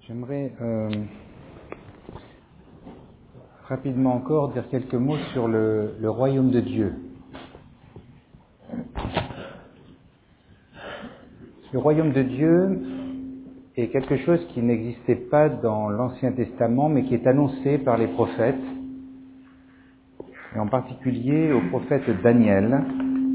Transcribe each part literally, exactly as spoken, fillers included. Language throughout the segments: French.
J'aimerais euh, rapidement encore dire quelques mots sur le, le royaume de Dieu. Le royaume de Dieu est quelque chose qui n'existait pas dans l'Ancien Testament, mais qui est annoncé par les prophètes, et en particulier au prophète Daniel.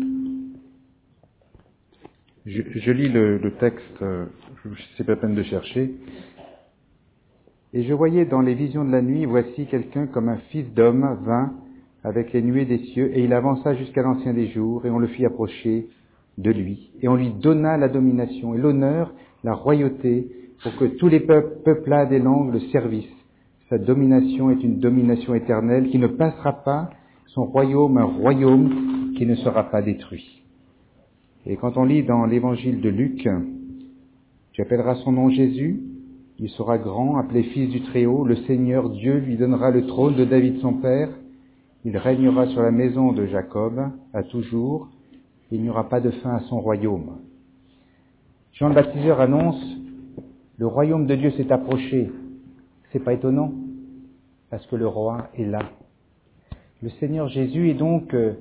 Je, je lis le, le texte, euh, c'est pas la peine de chercher. Et je voyais dans les visions de la nuit, voici quelqu'un comme un fils d'homme vint avec les nuées des cieux, et il avança jusqu'à l'ancien des jours, et on le fit approcher de lui. Et on lui donna la domination et l'honneur, la royauté, pour que tous les peuples, peuplades et langues le servissent. Sa domination est une domination éternelle qui ne passera pas, son royaume un royaume qui ne sera pas détruit. Et quand on lit dans l'évangile de Luc, tu appelleras son nom Jésus, il sera grand, appelé fils du Très-Haut, le Seigneur Dieu lui donnera le trône de David son père, il régnera sur la maison de Jacob à toujours, et il n'y aura pas de fin à son royaume. Jean le Baptiseur annonce, le royaume de Dieu s'est approché. C'est pas étonnant, parce que le roi est là. Le Seigneur Jésus est donc euh,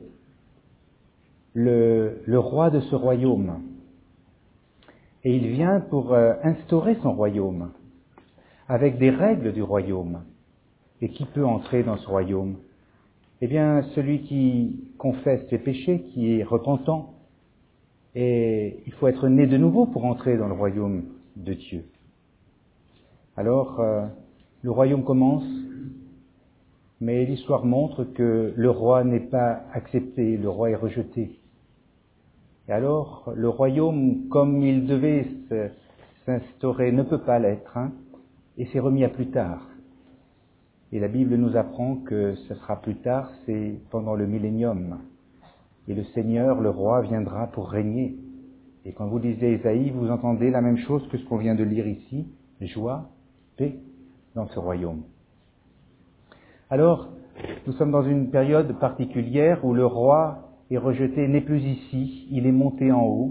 le, le roi de ce royaume. Et il vient pour euh, instaurer son royaume, avec des règles du royaume. Et qui peut entrer dans ce royaume ? Eh bien, celui qui confesse ses péchés, qui est repentant. Et il faut être né de nouveau pour entrer dans le royaume de Dieu. Alors, euh, le royaume commence, mais l'histoire montre que le roi n'est pas accepté, le roi est rejeté. Et alors, le royaume, comme il devait s'instaurer, ne peut pas l'être, hein, et c'est remis à plus tard. Et la Bible nous apprend que ce sera plus tard, c'est pendant le millénium. Et le Seigneur, le roi, viendra pour régner. Et quand vous lisez Ésaïe, vous entendez la même chose que ce qu'on vient de lire ici, joie, paix dans ce royaume. Alors, nous sommes dans une période particulière où le roi est rejeté, n'est plus ici, il est monté en haut.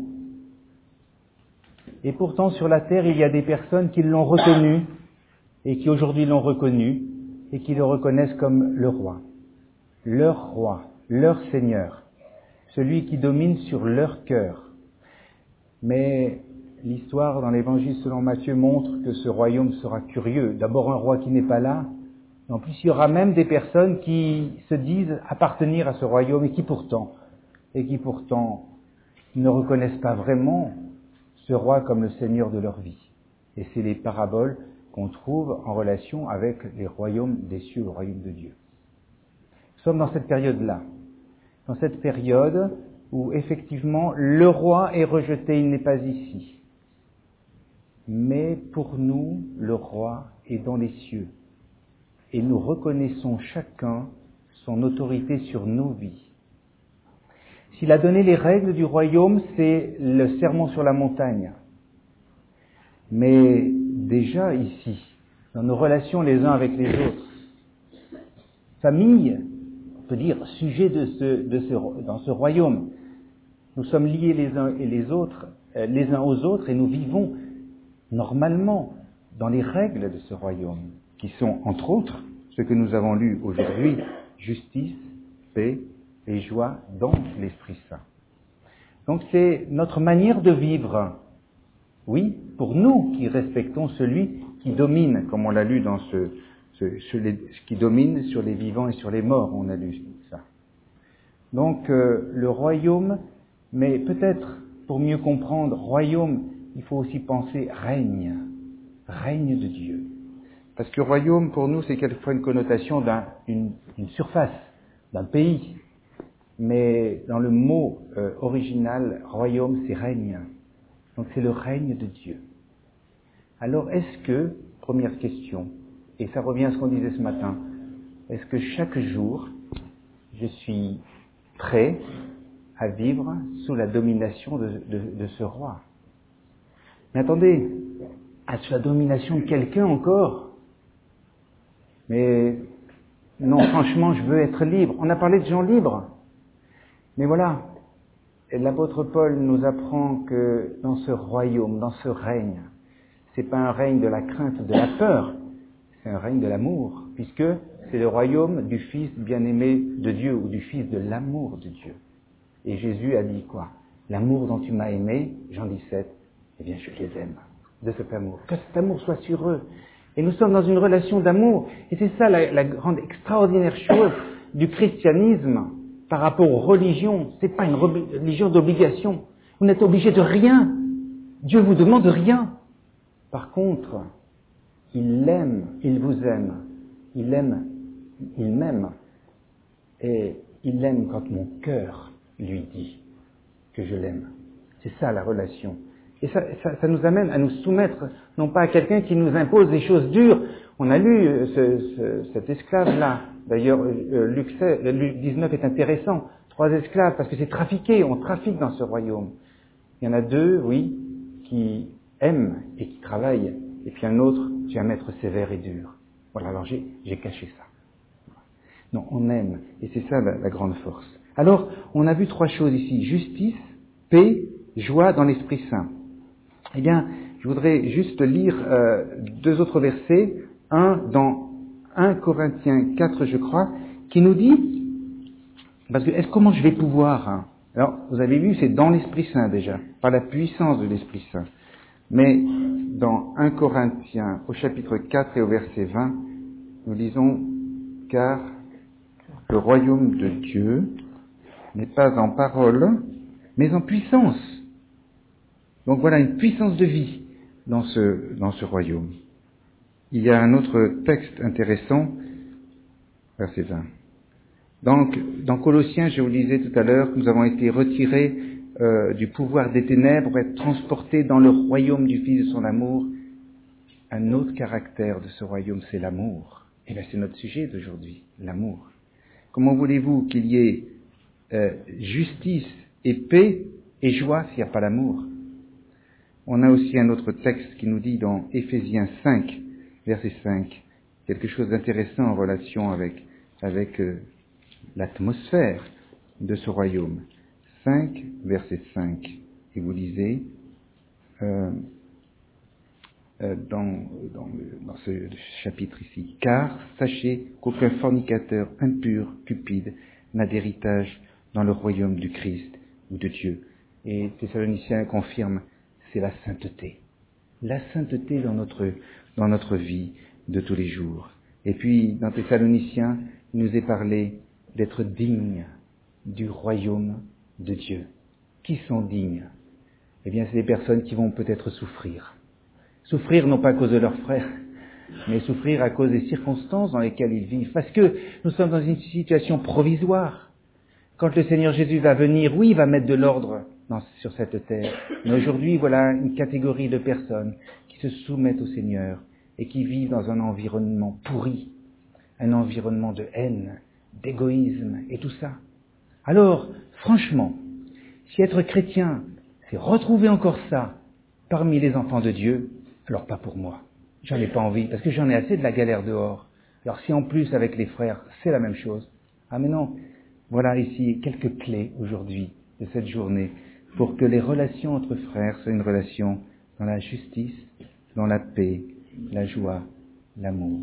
Et pourtant, sur la terre, il y a des personnes qui l'ont reconnu et qui aujourd'hui l'ont reconnu et qui le reconnaissent comme le roi, leur roi, leur Seigneur, celui qui domine sur leur cœur. Mais l'histoire dans l'Évangile selon Matthieu montre que ce royaume sera curieux. D'abord un roi qui n'est pas là, et en plus il y aura même des personnes qui se disent appartenir à ce royaume et qui pourtant, et qui pourtant ne reconnaissent pas vraiment ce roi comme le Seigneur de leur vie. Et c'est les paraboles qu'on trouve en relation avec les royaumes des cieux, le royaume de Dieu. Nous sommes dans cette période-là, dans cette période où effectivement le roi est rejeté, il n'est pas ici. Mais pour nous, le roi est dans les cieux. Et nous reconnaissons chacun son autorité sur nos vies. S'il a donné les règles du royaume, c'est le sermon sur la montagne. Mais déjà ici, dans nos relations les uns avec les autres, famille, on peut dire, sujet de ce, de ce, dans ce royaume, nous sommes liés les uns et les autres, euh, les uns aux autres, et nous vivons normalement dans les règles de ce royaume, qui sont, entre autres, ce que nous avons lu aujourd'hui, justice, paix et joie dans l'Esprit Saint. Donc c'est notre manière de vivre, oui, pour nous qui respectons celui qui domine, comme on l'a lu dans ce, ce, ce les, qui domine sur les vivants et sur les morts, on a lu ça. Donc euh, le royaume, mais peut-être pour mieux comprendre royaume, il faut aussi penser règne, règne de Dieu. Parce que royaume pour nous c'est quelquefois une connotation d'un, une, une surface, d'un pays. Mais dans le mot euh, original, royaume c'est règne. Donc c'est le règne de Dieu. Alors est-ce que, première question, et ça revient à ce qu'on disait ce matin, est-ce que chaque jour je suis prêt à vivre sous la domination de, de, de ce roi ? Mais attendez, à sous la domination de quelqu'un encore ? Mais non, franchement, je veux être libre. On a parlé de gens libres. Mais voilà, et l'apôtre Paul nous apprend que dans ce royaume, dans ce règne, c'est pas un règne de la crainte, de la peur, c'est un règne de l'amour, puisque c'est le royaume du Fils bien-aimé de Dieu, ou du Fils de l'amour de Dieu. Et Jésus a dit quoi? L'amour dont tu m'as aimé, Jean dix-sept, eh bien je les aime, de cet amour. Que cet amour soit sur eux. Et nous sommes dans une relation d'amour. Et c'est ça la, la grande, extraordinaire chose du christianisme par rapport aux religions. C'est pas une religion d'obligation. Vous n'êtes obligé de rien. Dieu vous demande rien. Par contre, il l'aime, il vous aime. Il aime, il m'aime. Et il l'aime quand mon cœur lui dit que je l'aime. C'est ça la relation. Et ça, ça, ça nous amène à nous soumettre, non pas à quelqu'un qui nous impose des choses dures. On a lu euh, ce, ce, cet esclave-là. D'ailleurs, euh, Luc, Luc dix-neuf est intéressant. Trois esclaves, parce que c'est trafiqué, on trafique dans ce royaume. Il y en a deux, oui, qui aiment et qui travaillent. Et puis un autre, qui est un maître sévère et dur. Voilà, alors j'ai, j'ai caché ça. Non, on aime. Et c'est ça la, la grande force. Alors, on a vu trois choses ici. Justice, paix, joie dans l'Esprit Saint. Eh bien, je voudrais juste lire euh, deux autres versets. Un dans un Corinthiens quatre, je crois, qui nous dit, parce que est-ce comment je vais pouvoir hein, alors, vous avez vu, c'est dans l'Esprit Saint déjà, par la puissance de l'Esprit Saint. Mais dans un Corinthiens, au chapitre quatre et au verset vingt, nous lisons, car le royaume de Dieu n'est pas en parole, mais en puissance. Donc voilà une puissance de vie dans ce, dans ce royaume. Il y a un autre texte intéressant, verset vingt. Donc, dans Colossiens, je vous le disais tout à l'heure, nous avons été retirés euh, du pouvoir des ténèbres pour être transportés dans le royaume du Fils de son amour. Un autre caractère de ce royaume, c'est l'amour. Et bien, c'est notre sujet d'aujourd'hui, l'amour. Comment voulez-vous qu'il y ait euh, justice et paix et joie s'il n'y a pas l'amour? On a aussi un autre texte qui nous dit dans Éphésiens cinq, verset cinq, quelque chose d'intéressant en relation avec, avec euh, l'atmosphère de ce royaume. cinq, verset cinq. Et vous lisez euh, euh, dans, dans, dans ce chapitre ici. Car sachez qu'aucun fornicateur impur, cupide, n'a d'héritage dans le royaume du Christ ou de Dieu. Et Thessaloniciens confirme, c'est la sainteté. La sainteté dans notre, dans notre vie de tous les jours. Et puis, dans Thessaloniciens, il nous est parlé d'être dignes du royaume de Dieu. Qui sont dignes? Eh bien, c'est des personnes qui vont peut-être souffrir. Souffrir non pas à cause de leurs frères, mais souffrir à cause des circonstances dans lesquelles ils vivent. Parce que nous sommes dans une situation provisoire. Quand le Seigneur Jésus va venir, oui, il va mettre de l'ordre dans, sur cette terre. Mais aujourd'hui, voilà une catégorie de personnes qui se soumettent au Seigneur et qui vivent dans un environnement pourri, un environnement de haine, d'égoïsme et tout ça. Alors, franchement, si être chrétien, c'est retrouver encore ça parmi les enfants de Dieu, alors pas pour moi. J'en ai pas envie, parce que j'en ai assez de la galère dehors. Alors si en plus avec les frères, c'est la même chose. Ah mais non, voilà ici quelques clés aujourd'hui de cette journée pour que les relations entre frères soient une relation dans la justice, dans la paix, la joie, l'amour.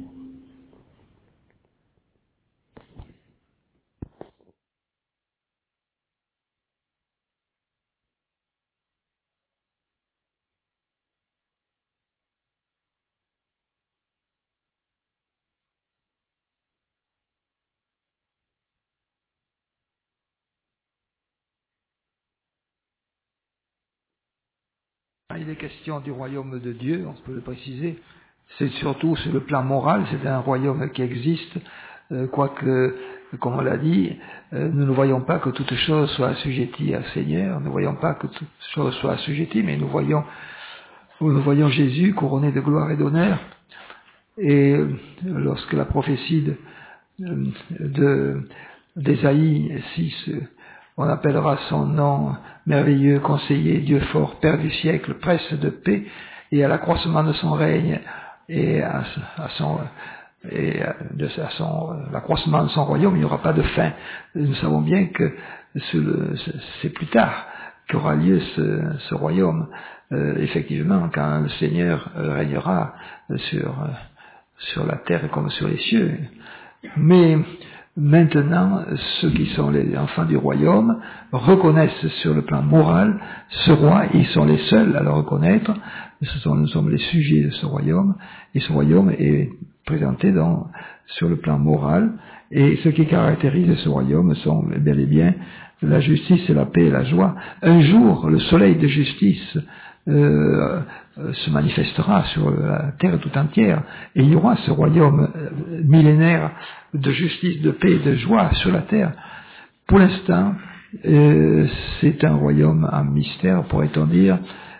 Il est question du royaume de Dieu, on peut le préciser. C'est surtout sur le plan moral, c'est un royaume qui existe, euh, quoique, comme on l'a dit, euh, nous ne voyons pas que toute chose soit assujettie au Seigneur, nous ne voyons pas que toute chose soit assujettie, mais nous voyons, nous voyons Jésus couronné de gloire et d'honneur. Et lorsque la prophétie de, de, d'Ésaïe six, on appellera son nom merveilleux, conseiller, Dieu fort, Père du siècle, prince de paix, et à l'accroissement de son règne et à, à son et de à son l'accroissement de son royaume, il n'y aura pas de fin. Nous savons bien que c'est plus tard qu'aura lieu ce, ce royaume, euh, effectivement, quand le Seigneur régnera sur, sur la terre comme sur les cieux. Mais maintenant, ceux qui sont les enfants du royaume reconnaissent sur le plan moral ce roi, ils sont les seuls à le reconnaître, ce sont, nous sommes les sujets de ce royaume, et ce royaume est présenté dans, sur le plan moral, et ce qui caractérise ce royaume sont bel et bien la justice et la paix et la joie. Un jour, le soleil de justice euh, se manifestera sur la terre tout entière, et il y aura ce royaume millénaire de justice, de paix et de joie sur la terre. Pour l'instant, euh, c'est un royaume en mystère, pourrait-on dire.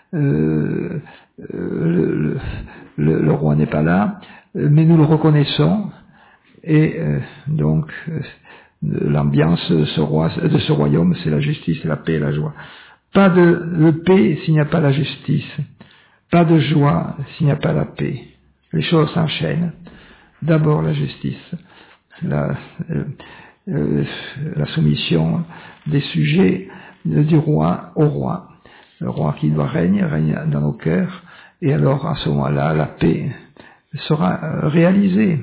Euh, le, le, le, le roi n'est pas là, mais nous le reconnaissons, et euh, donc euh, l'ambiance de ce, roi, de ce royaume, c'est la justice, la paix et la joie. Pas de, de paix s'il n'y a pas la justice, pas de joie s'il n'y a pas la paix. Les choses s'enchaînent. D'abord la justice, la, euh, euh, la soumission des sujets du roi au roi. Le roi qui doit régner, règne dans nos cœurs, et alors à ce moment-là, la paix sera réalisée.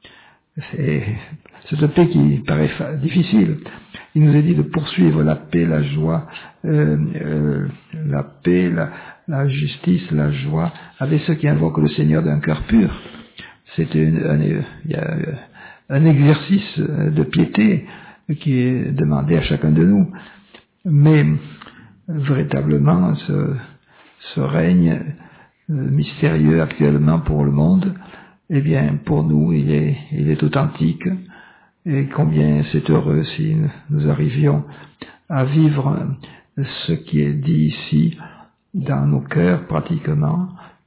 C'est cette paix qui paraît difficile. Il nous est dit de poursuivre la paix, la joie, euh, euh, la paix, la, la justice, la joie, avec ceux qui invoquent le Seigneur d'un cœur pur. C'est une, un, il y a un exercice de piété qui est demandé à chacun de nous. Mais véritablement, ce, ce règne mystérieux actuellement pour le monde, eh bien, pour nous, il est, il est authentique. Et combien c'est heureux si nous arrivions à vivre ce qui est dit ici dans nos cœurs pratiquement.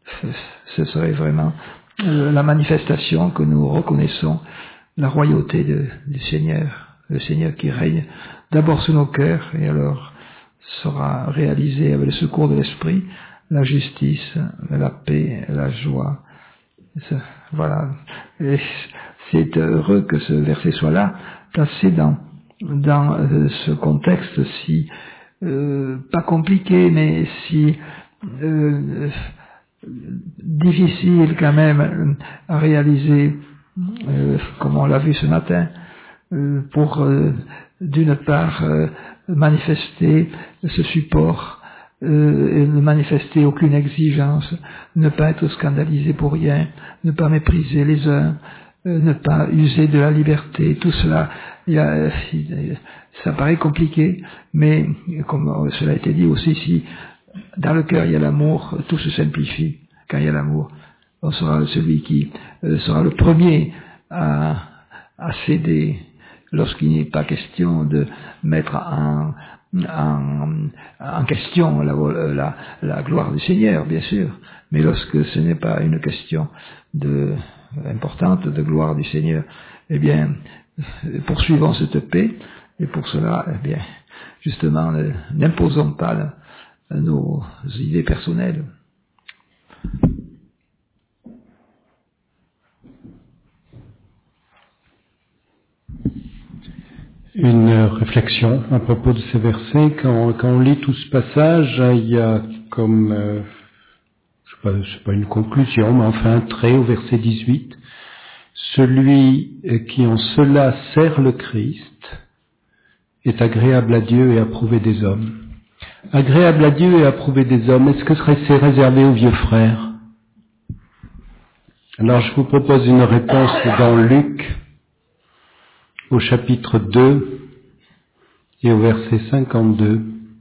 Ce serait vraiment la manifestation que nous reconnaissons la royauté de, du Seigneur, le Seigneur qui règne d'abord sur nos cœurs et alors sera réalisé avec le secours de l'Esprit la justice, la paix, la joie. Voilà. Et c'est heureux que ce verset soit là, placé dans, dans ce contexte si, euh, pas compliqué, mais si euh, difficile quand même à réaliser, euh, comme on l'a vu ce matin, euh, pour euh, d'une part euh, manifester ce support, Euh, et ne manifester aucune exigence, ne pas être scandalisé pour rien, ne pas mépriser les uns, euh, ne pas user de la liberté, tout cela, il y a, ça paraît compliqué, mais comme cela a été dit aussi, si dans le cœur il y a l'amour, tout se simplifie. Quand il y a l'amour, on sera celui qui euh, sera le premier à, à céder lorsqu'il n'est pas question de mettre en En, en question la, la, la gloire du Seigneur, bien sûr, mais lorsque ce n'est pas une question de, importante de gloire du Seigneur, eh bien, poursuivons cette paix, et pour cela, eh bien, justement, n'imposons pas nos idées personnelles. Une réflexion à propos de ces versets. Quand, quand on lit tout ce passage, il y a comme, euh, je sais pas, c'est pas une conclusion, mais enfin un trait au verset dix-huit. Celui qui en cela sert le Christ est agréable à Dieu et approuvé des hommes. Agréable à Dieu et approuvé des hommes, est-ce que c'est réservé aux vieux frères? Alors je vous propose une réponse dans Luc, au chapitre deux et au verset cinquante-deux.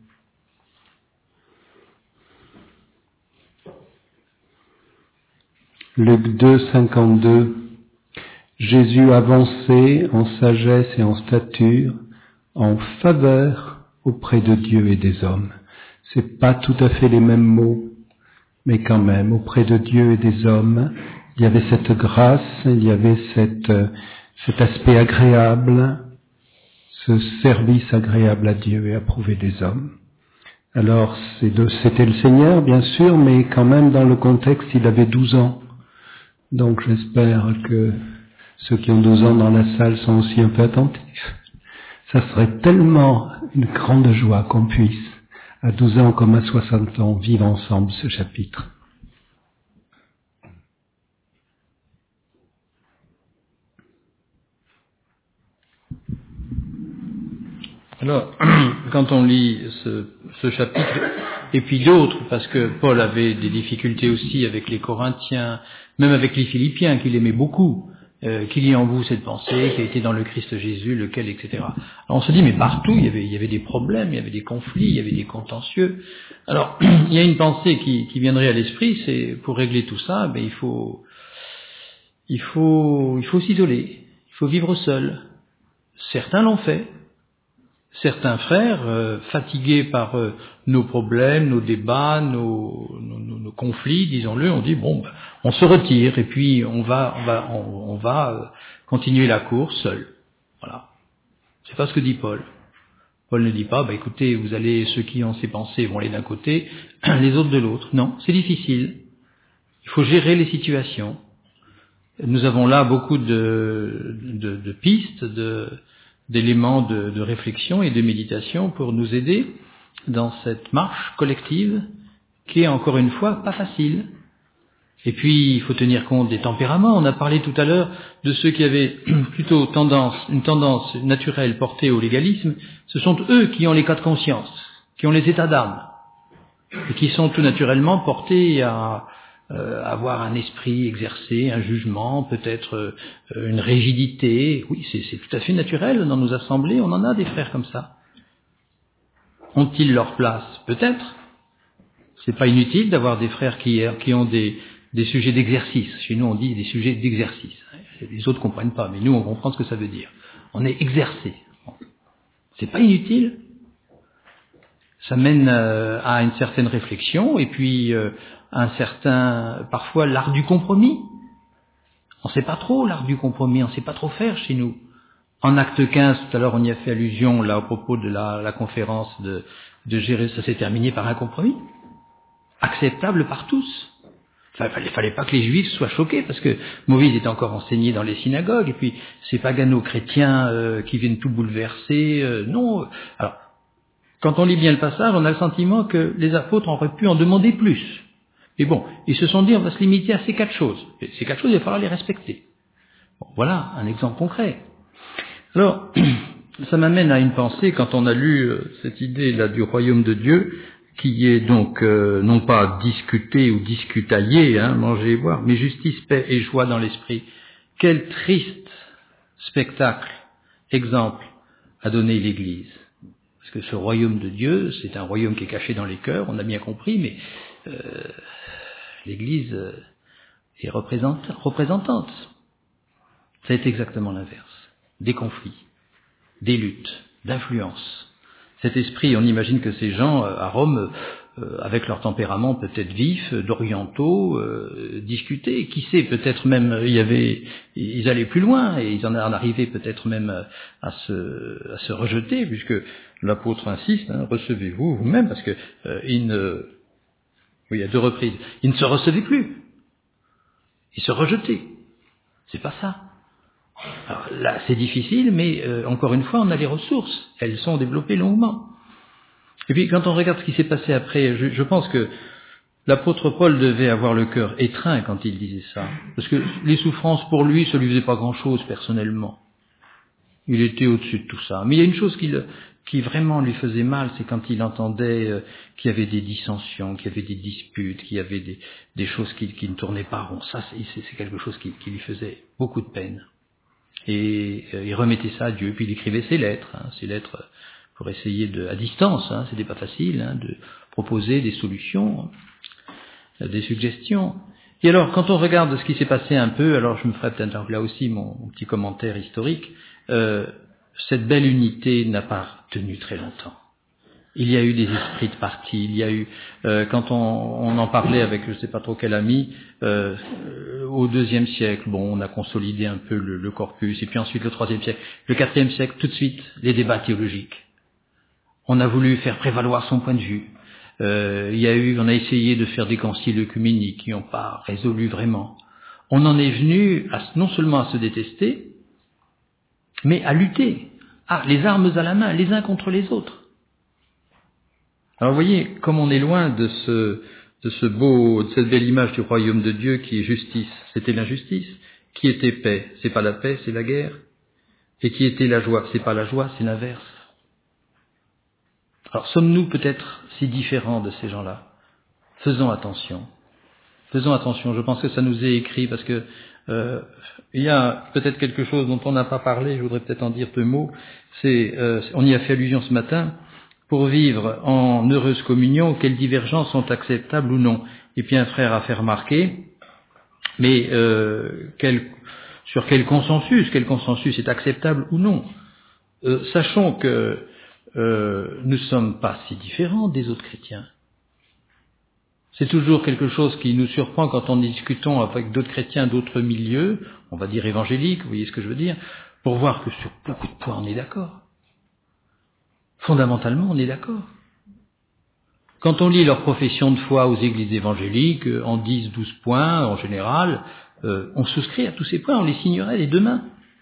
Luc deux, cinquante-deux. Jésus avançait en sagesse et en stature, en faveur auprès de Dieu et des hommes. C'est pas tout à fait les mêmes mots, mais quand même, auprès de Dieu et des hommes, il y avait cette grâce, il y avait cette cet aspect agréable, ce service agréable à Dieu et approuvé des hommes. Alors, c'était le Seigneur, bien sûr, mais quand même, dans le contexte, il avait douze ans. Donc, j'espère que ceux qui ont douze ans dans la salle sont aussi un peu attentifs. Ça serait tellement une grande joie qu'on puisse à douze ans comme à soixante ans, vivent ensemble ce chapitre. Alors, quand on lit ce, ce chapitre, et puis d'autres, parce que Paul avait des difficultés aussi avec les Corinthiens, même avec les Philippiens, qu'il aimait beaucoup, euh, qu'il y ait en vous cette pensée, qui a été dans le Christ Jésus, lequel, et cetera. Alors on se dit, mais partout, il y avait, il y avait des problèmes, il y avait des conflits, il y avait des contentieux. Alors, il y a une pensée qui, qui viendrait à l'esprit, c'est, pour régler tout ça, ben, il faut, il faut, il faut s'isoler, il faut vivre seul. Certains l'ont fait. Certains frères, euh, fatigués par euh, nos problèmes, nos débats, nos, nos, nos, nos conflits, disons-le, on dit bon, ben, on se retire et puis on va, on va, on, on va euh, continuer la course seul. Voilà. C'est pas ce que dit Paul. Paul ne dit pas, bah écoutez, vous allez, ceux qui ont ces pensées vont aller d'un côté, les autres de l'autre. Non, c'est difficile. Il faut gérer les situations. Nous avons là beaucoup de, de, de pistes, de d'éléments de, de réflexion et de méditation pour nous aider dans cette marche collective qui est encore une fois pas facile. Et puis il faut tenir compte des tempéraments. On a parlé tout à l'heure de ceux qui avaient plutôt tendance, une tendance naturelle portée au légalisme. Ce sont eux qui ont les cas de conscience, qui ont les états d'âme et qui sont tout naturellement portés à Euh, avoir un esprit exercé, un jugement, peut-être euh, une rigidité. Oui, c'est, c'est tout à fait naturel dans nos assemblées, on en a des frères comme ça. Ont-ils leur place? Peut-être. C'est pas inutile d'avoir des frères qui, qui ont des, des sujets d'exercice. Chez nous, on dit des sujets d'exercice. Les autres comprennent pas, mais nous, on comprend ce que ça veut dire. On est exercé. C'est pas inutile. Ça mène euh, à une certaine réflexion, et puis euh, un certain, parfois l'art du compromis. On ne sait pas trop l'art du compromis, on ne sait pas trop faire chez nous. En acte quinze, tout à l'heure on y a fait allusion, là, au propos de la, la conférence de, de gérer, ça s'est terminé par un compromis. Acceptable par tous. Enfin, il fallait, fallait pas que les Juifs soient choqués, parce que Moïse était encore enseigné dans les synagogues, et puis ces pagano-chrétiens euh, qui viennent tout bouleverser, euh, non. Alors, quand on lit bien le passage, on a le sentiment que les apôtres auraient pu en demander plus. Et bon, ils se sont dit, on va se limiter à ces quatre choses. Et ces quatre choses, il va falloir les respecter. Bon, voilà un exemple concret. Alors, ça m'amène à une pensée, quand on a lu euh, cette idée-là du royaume de Dieu, qui est donc euh, non pas discuté ou discutaillé, hein, manger et boire, mais justice, paix et joie dans l'esprit. Quel triste spectacle, exemple, a donné l'Église. Parce que ce royaume de Dieu, c'est un royaume qui est caché dans les cœurs, on a bien compris, mais euh, l'Église euh, est représentante, représentante. Ça a été exactement l'inverse. Des conflits, des luttes, d'influence. Cet esprit, on imagine que ces gens euh, à Rome, euh, avec leur tempérament peut-être vif, d'orientaux, euh, discutaient. Qui sait, peut-être même il y avait, ils allaient plus loin et ils en arrivaient peut-être même à se, à se rejeter, puisque l'apôtre insiste, hein, recevez-vous vous-même, parce que euh, il ne, oui, à deux reprises, ils ne se recevaient plus, ils se rejetaient. C'est pas ça. Alors là, c'est difficile, mais euh, encore une fois, on a les ressources, elles sont développées longuement. Et puis, quand on regarde ce qui s'est passé après, je, je pense que l'apôtre Paul devait avoir le cœur étreint quand il disait ça, parce que les souffrances pour lui, ça lui faisait pas grand-chose personnellement. Il était au-dessus de tout ça. Mais il y a une chose qui, le, qui vraiment lui faisait mal, c'est quand il entendait euh, qu'il y avait des dissensions, qu'il y avait des disputes, qu'il y avait des, des choses qui, qui ne tournaient pas rond. Ça, c'est, c'est quelque chose qui, qui lui faisait beaucoup de peine. Et euh, il remettait ça à Dieu, puis il écrivait ses lettres, hein, ses lettres pour essayer de, à distance, hein, c'était pas facile, hein, de proposer des solutions, des suggestions. Et alors, quand on regarde ce qui s'est passé un peu, alors je me ferai peut-être là aussi mon, mon petit commentaire historique, euh, cette belle unité n'a pas tenu très longtemps. Il y a eu des esprits de parti, il y a eu, euh, quand on, on en parlait avec je ne sais pas trop quel ami, euh, au deuxième siècle, bon, on a consolidé un peu le, le corpus, et puis ensuite le troisième siècle, le quatrième siècle, tout de suite, les débats théologiques. On a voulu faire prévaloir son point de vue. Euh, il y a eu, on a essayé de faire des conciles œcuméniques qui n'ont pas résolu vraiment. On en est venu à, non seulement à se détester, mais à lutter. Ah, les armes à la main, les uns contre les autres. Alors vous voyez, comme on est loin de ce, de ce beau, de cette belle image du royaume de Dieu qui est justice, c'était l'injustice. Qui était paix, c'est pas la paix, c'est la guerre. Et qui était la joie, c'est pas la joie, c'est l'inverse. Alors sommes-nous peut-être si différents de ces gens-là? Faisons attention. Faisons attention, je pense que ça nous est écrit parce que euh, il y a peut-être quelque chose dont on n'a pas parlé, je voudrais peut-être en dire deux mots, c'est, euh, on y a fait allusion ce matin, pour vivre en heureuse communion, quelles divergences sont acceptables ou non. Et puis un frère a fait remarquer, mais euh, quel, sur quel consensus, quel consensus est acceptable ou non. Euh, sachons que euh, nous ne sommes pas si différents des autres chrétiens. C'est toujours quelque chose qui nous surprend quand on discutons avec d'autres chrétiens d'autres milieux, on va dire évangéliques, vous voyez ce que je veux dire, pour voir que sur beaucoup de points on est d'accord. Fondamentalement, on est d'accord. Quand on lit leur profession de foi aux églises évangéliques, en dix, douze points en général, euh, on souscrit à tous ces points, on les signerait les deux mains.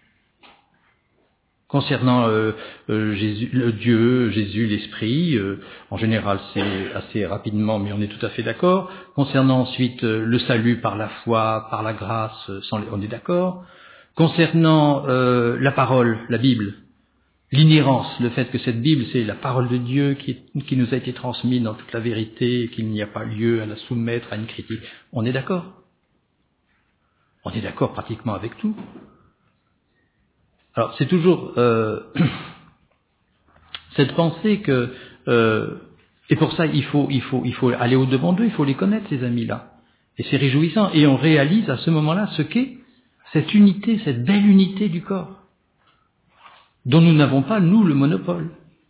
Concernant euh, euh, Jésus, le Dieu, Jésus, l'Esprit, euh, en général c'est assez rapidement, mais on est tout à fait d'accord. Concernant ensuite euh, le salut par la foi, par la grâce, sans les, on est d'accord. Concernant euh, la parole, la Bible, l'inhérence, le fait que cette Bible c'est la parole de Dieu qui, est, qui nous a été transmise dans toute la vérité, et qu'il n'y a pas lieu à la soumettre à une critique, on est d'accord. On est d'accord pratiquement avec tout. Alors c'est toujours euh, cette pensée que euh, et pour ça il faut il faut il faut aller au devant d'eux, il faut les connaître ces amis-là. Et c'est réjouissant et on réalise à ce moment-là ce qu'est cette unité, cette belle unité du corps dont nous n'avons pas nous le monopole.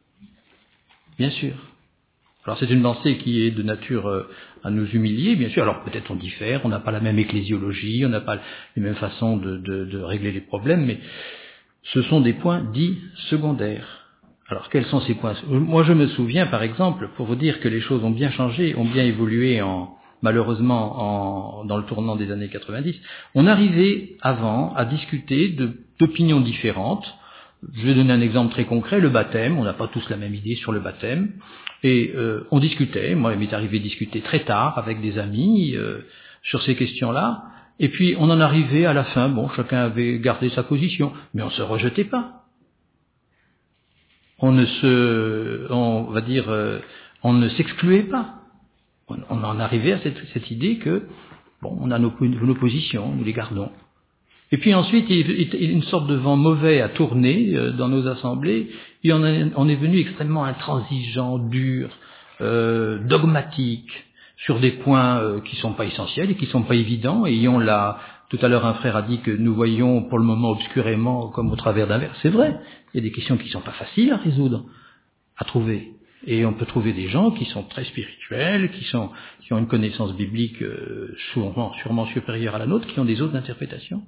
Bien sûr. Alors c'est une pensée qui est de nature euh, à nous humilier, bien sûr. Alors peut-être on diffère, on n'a pas la même ecclésiologie, on n'a pas les mêmes façons de, de, de régler les problèmes, mais ce sont des points dits secondaires. Alors quels sont ces points? Moi je me souviens par exemple, pour vous dire que les choses ont bien changé, ont bien évolué en, malheureusement en, dans le tournant des années quatre-vingt-dix, on arrivait avant à discuter de, d'opinions différentes. Je vais donner un exemple très concret, le baptême, on n'a pas tous la même idée sur le baptême, et euh, on discutait, moi il m'est arrivé de discuter très tard avec des amis euh, sur ces questions-là, et puis on en arrivait à la fin, bon, chacun avait gardé sa position, mais on ne se rejetait pas. On ne se, on va dire, euh, on ne s'excluait pas. On, on en arrivait à cette, cette idée que, bon, on a nos, nos positions, nous les gardons. Et puis ensuite, il y a une sorte de vent mauvais à tourner euh, dans nos assemblées, et on, a, on est venu extrêmement intransigeant, dur, euh, dogmatique, sur des points euh, qui sont pas essentiels et qui sont pas évidents, et on l'a, tout à l'heure un frère a dit que nous voyons pour le moment obscurément comme au travers d'un verre. C'est vrai, il y a des questions qui sont pas faciles à résoudre, à trouver. Et on peut trouver des gens qui sont très spirituels, qui sont, qui ont une connaissance biblique euh, sûrement, sûrement supérieure à la nôtre, qui ont des autres interprétations.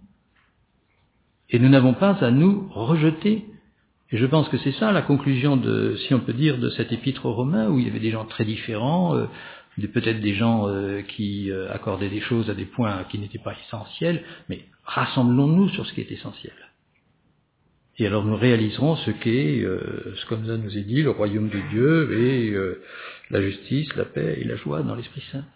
Et nous n'avons pas à nous rejeter. Et je pense que c'est ça la conclusion de, si on peut dire, de cet épître aux Romains, où il y avait des gens très différents, euh, peut-être des gens euh, qui euh, accordaient des choses à des points qui n'étaient pas essentiels, mais rassemblons-nous sur ce qui est essentiel. Et alors nous réaliserons ce qu'est, euh, ce comme ça nous est dit, le royaume de Dieu et euh, la justice, la paix et la joie dans l'Esprit Saint.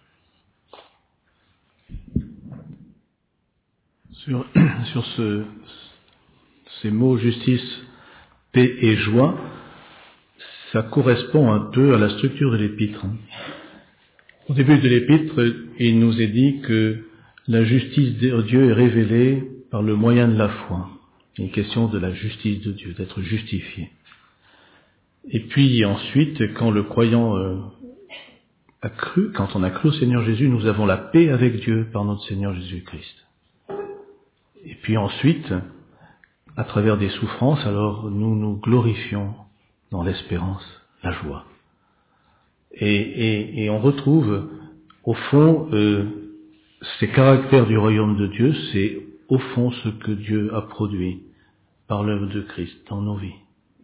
Sur, sur ce, ces mots justice, paix et joie, ça correspond un peu à la structure de l'épître. Au début de l'épître, il nous est dit que la justice de Dieu est révélée par le moyen de la foi. Il est question de la justice de Dieu, d'être justifié. Et puis ensuite, quand le croyant euh, a cru, quand on a cru au Seigneur Jésus, nous avons la paix avec Dieu par notre Seigneur Jésus-Christ. Et puis ensuite, à travers des souffrances, alors nous nous glorifions dans l'espérance, la joie. Et, et, et on retrouve, au fond, euh, ces caractères du royaume de Dieu, c'est au fond ce que Dieu a produit par l'œuvre de Christ dans nos vies.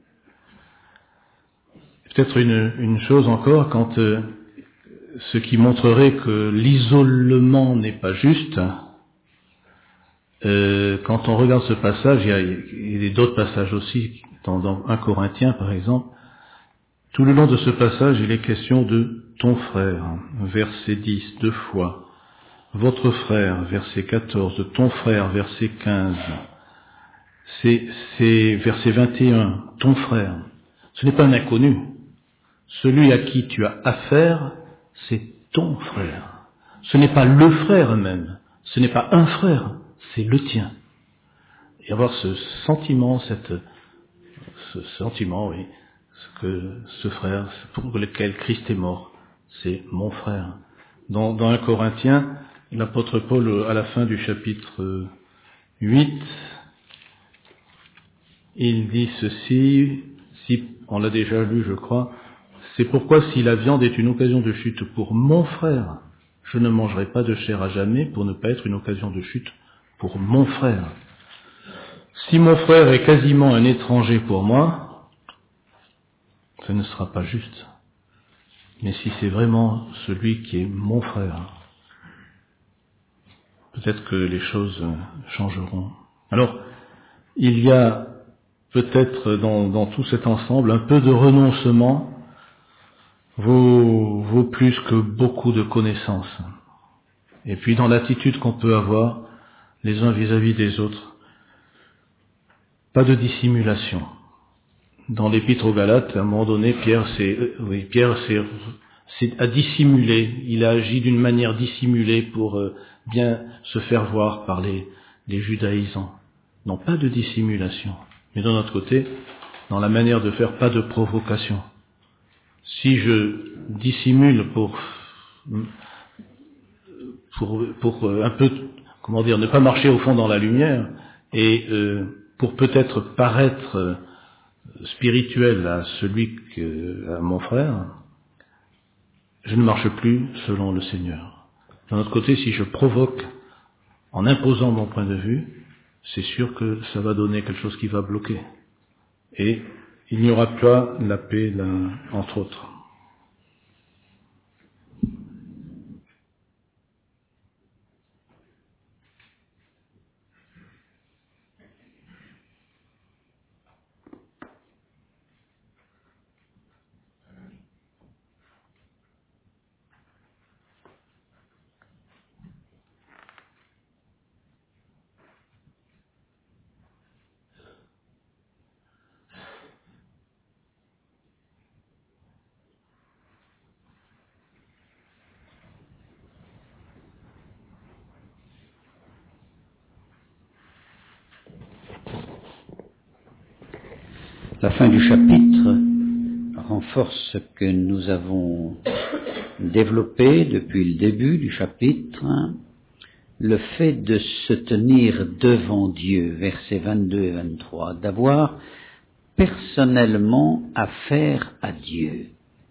Peut-être une, une chose encore, quand euh, ce qui montrerait que l'isolement n'est pas juste, euh, quand on regarde ce passage, il y a, il y a d'autres passages aussi, dans, dans un Corinthiens par exemple, Tout le long de ce passage, il est question de ton frère, verset dix, deux fois. Votre frère, verset quatorze, de ton frère, verset quinze. C'est, c'est verset vingt et un, ton frère. Ce n'est pas un inconnu. Celui à qui tu as affaire, c'est ton frère. Ce n'est pas le frère même. Ce n'est pas un frère, c'est le tien. Et avoir ce sentiment, cette, ce sentiment, oui, que ce frère, pour lequel Christ est mort, c'est mon frère. Dans, dans un Corinthien, l'apôtre Paul, à la fin du chapitre huit, il dit ceci, si, on l'a déjà lu, je crois, c'est pourquoi si la viande est une occasion de chute pour mon frère, je ne mangerai pas de chair à jamais pour ne pas être une occasion de chute pour mon frère. Si mon frère est quasiment un étranger pour moi, ce ne sera pas juste. Mais si c'est vraiment celui qui est mon frère, peut-être que les choses changeront. Alors, il y a peut-être dans, dans tout cet ensemble un peu de renoncement vaut, vaut plus que beaucoup de connaissances. Et puis dans l'attitude qu'on peut avoir les uns vis-à-vis des autres, pas de dissimulation. Dans l'Épître aux Galates, à un moment donné, Pierre s'est, euh, oui, Pierre s'est, s'est a dissimulé. Il a agi d'une manière dissimulée pour euh, bien se faire voir par les, les judaïsants. Non, pas de dissimulation. Mais d'un autre côté, dans la manière de faire, pas de provocation. Si je dissimule pour, pour, pour un peu, comment dire, ne pas marcher au fond dans la lumière, et euh, pour peut-être paraître euh, spirituel à celui que, à mon frère, je ne marche plus selon le Seigneur. D'un autre côté, si je provoque en imposant mon point de vue, c'est sûr que ça va donner quelque chose qui va bloquer. Et il n'y aura pas la paix là, entre autres. La fin du chapitre renforce ce que nous avons développé depuis le début du chapitre, le fait de se tenir devant Dieu, versets vingt-deux et vingt-trois, d'avoir personnellement affaire à Dieu.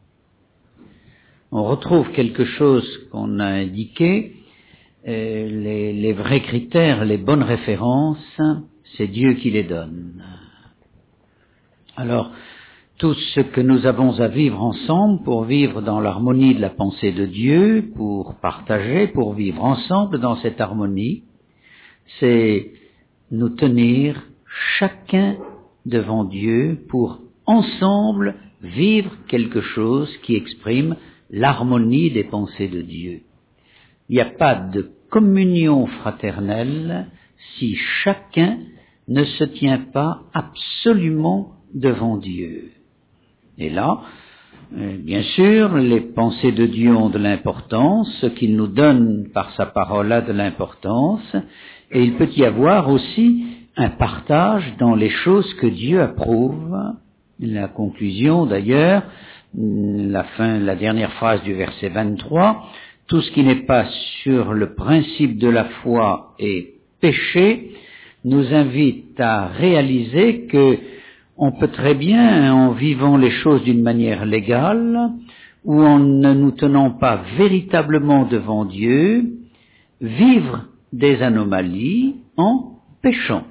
On retrouve quelque chose qu'on a indiqué, euh, les, les vrais critères, les bonnes références, c'est Dieu qui les donne. Alors, tout ce que nous avons à vivre ensemble pour vivre dans l'harmonie de la pensée de Dieu, pour partager, pour vivre ensemble dans cette harmonie, c'est nous tenir chacun devant Dieu pour ensemble vivre quelque chose qui exprime l'harmonie des pensées de Dieu. Il n'y a pas de communion fraternelle si chacun ne se tient pas absolument devant Dieu. Et là, euh, bien sûr, les pensées de Dieu ont de l'importance, ce qu'il nous donne par sa parole a de l'importance, et il peut y avoir aussi un partage dans les choses que Dieu approuve. La conclusion, d'ailleurs, la fin, la dernière phrase du verset vingt-trois, tout ce qui n'est pas sur le principe de la foi est péché, nous invite à réaliser que on peut très bien, en vivant les choses d'une manière légale, ou en ne nous tenant pas véritablement devant Dieu, vivre des anomalies en péchant.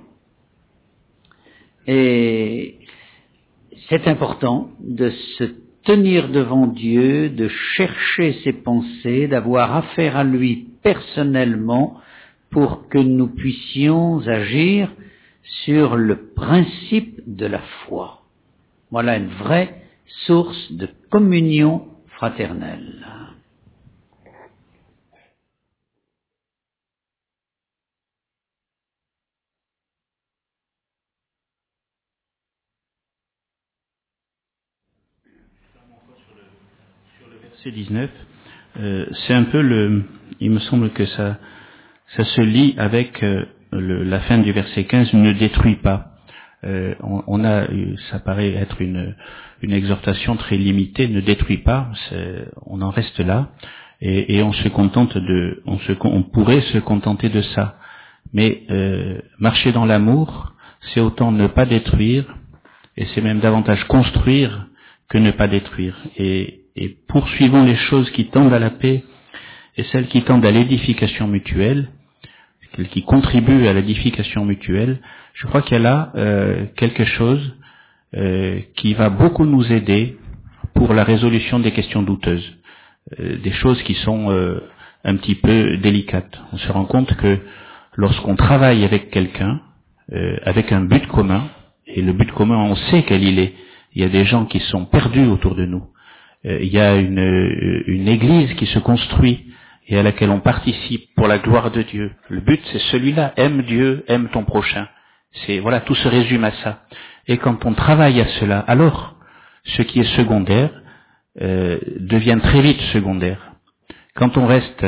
Et c'est important de se tenir devant Dieu, de chercher ses pensées, d'avoir affaire à lui personnellement pour que nous puissions agir sur le principe de la foi. Voilà une vraie source de communion fraternelle. Verset dix-neuf, euh, c'est un peu le, il me semble que ça, ça se lie avec euh, le, la fin du verset quinze, ne détruis pas. Euh, on, on a, ça paraît être une, une exhortation très limitée, ne détruis pas, on en reste là, et, et on se contente de, on, se, on pourrait se contenter de ça. Mais euh, marcher dans l'amour, c'est autant ne pas détruire, et c'est même davantage construire que ne pas détruire. Et, et poursuivons les choses qui tendent à la paix et celles qui tendent à l'édification mutuelle, celles qui contribuent à l'édification mutuelle. Je crois qu'il y a là euh, quelque chose euh, qui va beaucoup nous aider pour la résolution des questions douteuses, euh, des choses qui sont euh, un petit peu délicates. On se rend compte que lorsqu'on travaille avec quelqu'un, euh, avec un but commun, et le but commun, on sait quel il est. Il y a des gens qui sont perdus autour de nous. Euh, il y a une, une église qui se construit et à laquelle on participe pour la gloire de Dieu. Le but, c'est celui-là. Aime Dieu, aime ton prochain. C'est, voilà, tout se résume à ça. Et quand on travaille à cela, alors, ce qui est secondaire euh, devient très vite secondaire. Quand on reste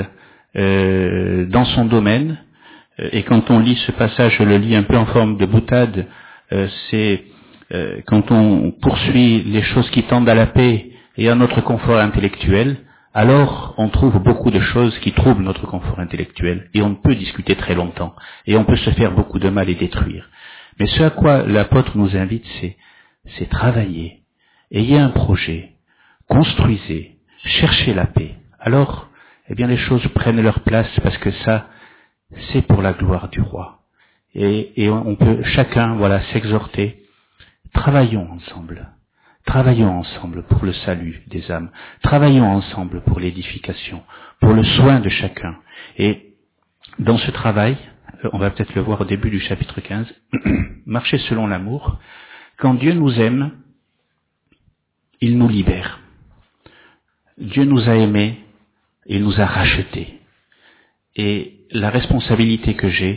euh, dans son domaine, euh, et quand on lit ce passage, je le lis un peu en forme de boutade, euh, c'est euh, quand on poursuit les choses qui tendent à la paix et à notre confort intellectuel, alors on trouve beaucoup de choses qui troublent notre confort intellectuel, et on peut discuter très longtemps, et on peut se faire beaucoup de mal et détruire. Mais ce à quoi l'apôtre nous invite, c'est, c'est travailler, ayez un projet, construisez, cherchez la paix. Alors, eh bien les choses prennent leur place, parce que ça, c'est pour la gloire du roi. Et, et on peut chacun, voilà, s'exhorter. Travaillons ensemble. Travaillons ensemble pour le salut des âmes. Travaillons ensemble pour l'édification, pour le soin de chacun. Et dans ce travail, on va peut-être le voir au début du chapitre quinze, marcher selon l'amour. Quand Dieu nous aime, il nous libère. Dieu nous a aimés, il nous a rachetés. Et la responsabilité que j'ai,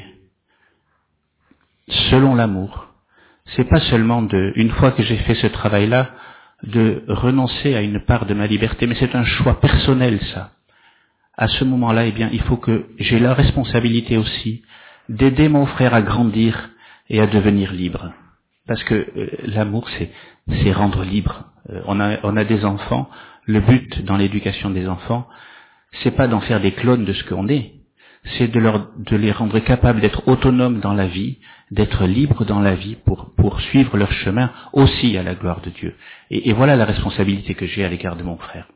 selon l'amour, c'est pas seulement de, une fois que j'ai fait ce travail-là, de renoncer à une part de ma liberté, mais c'est un choix personnel, ça. À ce moment-là, eh bien, il faut que j'ai la responsabilité aussi d'aider mon frère à grandir et à devenir libre. Parce que euh, l'amour, c'est, c'est rendre libre. Euh, on a, on a des enfants. Le but dans l'éducation des enfants, c'est pas d'en faire des clones de ce qu'on est. C'est de leur, de les rendre capables d'être autonomes dans la vie, d'être libres dans la vie pour, pour suivre leur chemin aussi à la gloire de Dieu. Et, et voilà la responsabilité que j'ai à l'égard de mon frère.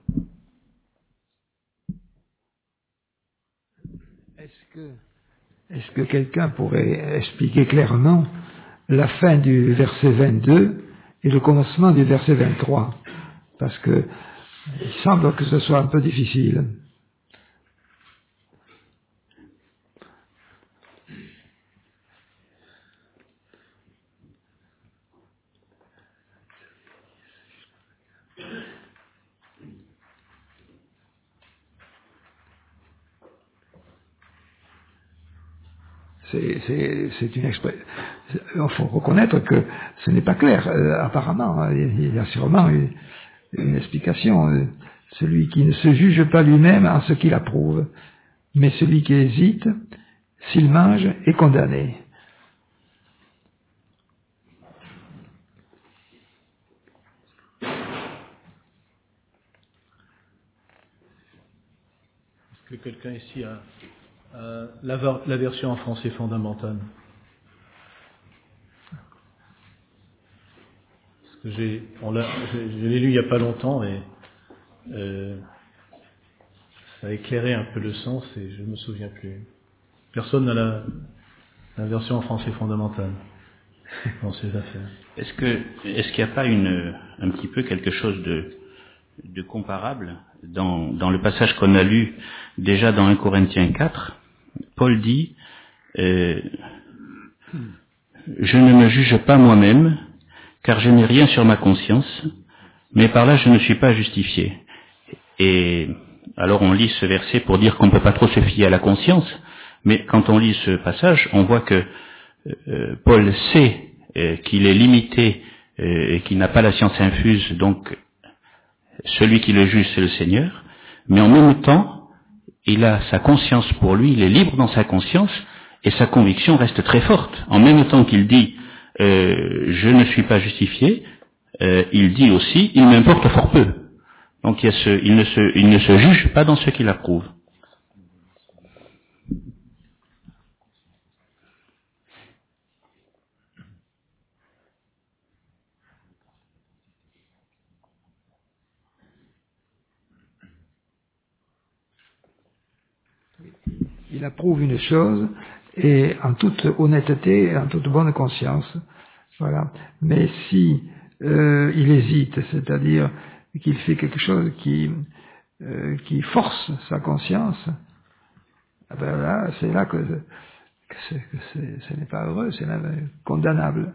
Est-ce que, est-ce que quelqu'un pourrait expliquer clairement la fin du verset vingt-deux et le commencement du verset vingt-trois? Parce que il semble que ce soit un peu difficile. C'est, c'est, c'est une expression. Il faut reconnaître que ce n'est pas clair, euh, apparemment. Il y a sûrement une, une explication. Celui qui ne se juge pas lui-même en ce qu'il approuve, mais celui qui hésite, s'il mange, est condamné. Est-ce que quelqu'un ici a, a la, la version en français fondamentale? Parce que j'ai, on l'a, j'ai, je l'ai lu il n'y a pas longtemps et euh, ça a éclairé un peu le sens et je ne me souviens plus. Personne n'a la, la version en français fondamentale dans ces affaires. Est-ce que, est-ce qu'il n'y a pas une, un petit peu quelque chose de, de comparable dans, dans le passage qu'on a lu déjà dans un Corinthiens quatre? Paul dit, euh, je ne me juge pas moi-même, car je n'ai rien sur ma conscience, mais par là je ne suis pas justifié. Et alors on lit ce verset pour dire qu'on ne peut pas trop se fier à la conscience, mais quand on lit ce passage, on voit que euh, Paul sait euh, qu'il est limité euh, et qu'il n'a pas la science infuse, donc celui qui le juge c'est le Seigneur, mais en même temps, il a sa conscience pour lui, il est libre dans sa conscience, et sa conviction reste très forte. En même temps qu'il dit euh, « je ne suis pas justifié euh, », il dit aussi « il m'importe fort peu ». Donc il, y a ce, il, ne se, il ne se juge pas dans ce qu'il approuve. Il approuve une chose, et en toute honnêteté, en toute bonne conscience. Voilà. Mais si euh, il hésite, c'est-à-dire qu'il fait quelque chose qui, euh, qui force sa conscience, eh ben là, c'est là que, que, c'est, que c'est, ce n'est pas heureux, c'est même condamnable.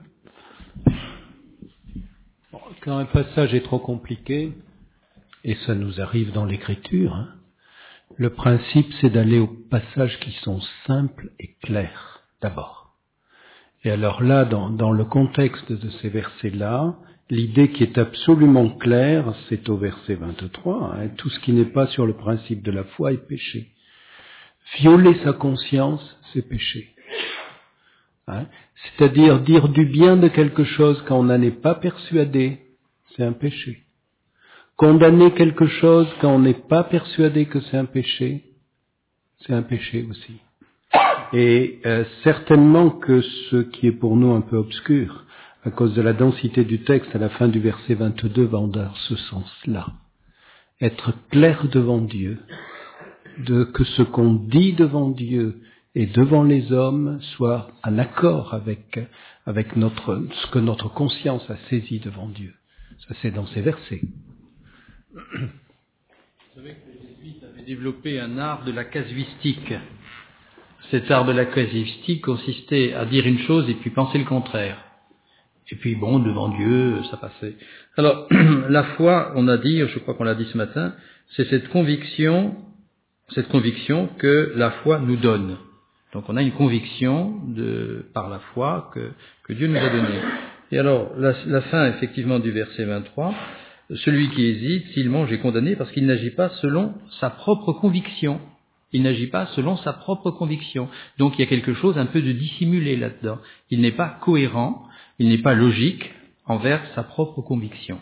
Quand un passage est trop compliqué, et ça nous arrive dans l'écriture, hein, le principe c'est d'aller aux passages qui sont simples et clairs, d'abord. Et alors là, dans, dans le contexte de ces versets-là, l'idée qui est absolument claire, c'est au verset vingt-trois, hein, tout ce qui n'est pas sur le principe de la foi est péché. Violer sa conscience, c'est péché. Hein, c'est-à-dire dire du bien de quelque chose quand on n'en est pas persuadé, c'est un péché. Condamner quelque chose quand on n'est pas persuadé que c'est un péché, c'est un péché aussi. Et euh, certainement que ce qui est pour nous un peu obscur, à cause de la densité du texte à la fin du verset vingt-deux, va dans ce sens-là. Être clair devant Dieu, de que ce qu'on dit devant Dieu et devant les hommes soit en accord avec, avec notre, ce que notre conscience a saisi devant Dieu. Ça, c'est dans ces versets. Vous savez que les jésuites avaient développé un art de la casuistique. Cet art de la casuistique consistait à dire une chose et puis penser le contraire. Et puis bon, devant Dieu, ça passait. Alors, la foi, on a dit, je crois qu'on l'a dit ce matin, c'est cette conviction, cette conviction que la foi nous donne. Donc on a une conviction de, par la foi que, que Dieu nous a donnée. Et alors, la, la fin effectivement du verset vingt-trois, celui qui hésite, s'il mange, est condamné parce qu'il n'agit pas selon sa propre conviction. Il n'agit pas selon sa propre conviction. Donc il y a quelque chose un peu de dissimulé là-dedans. Il n'est pas cohérent, il n'est pas logique envers sa propre conviction.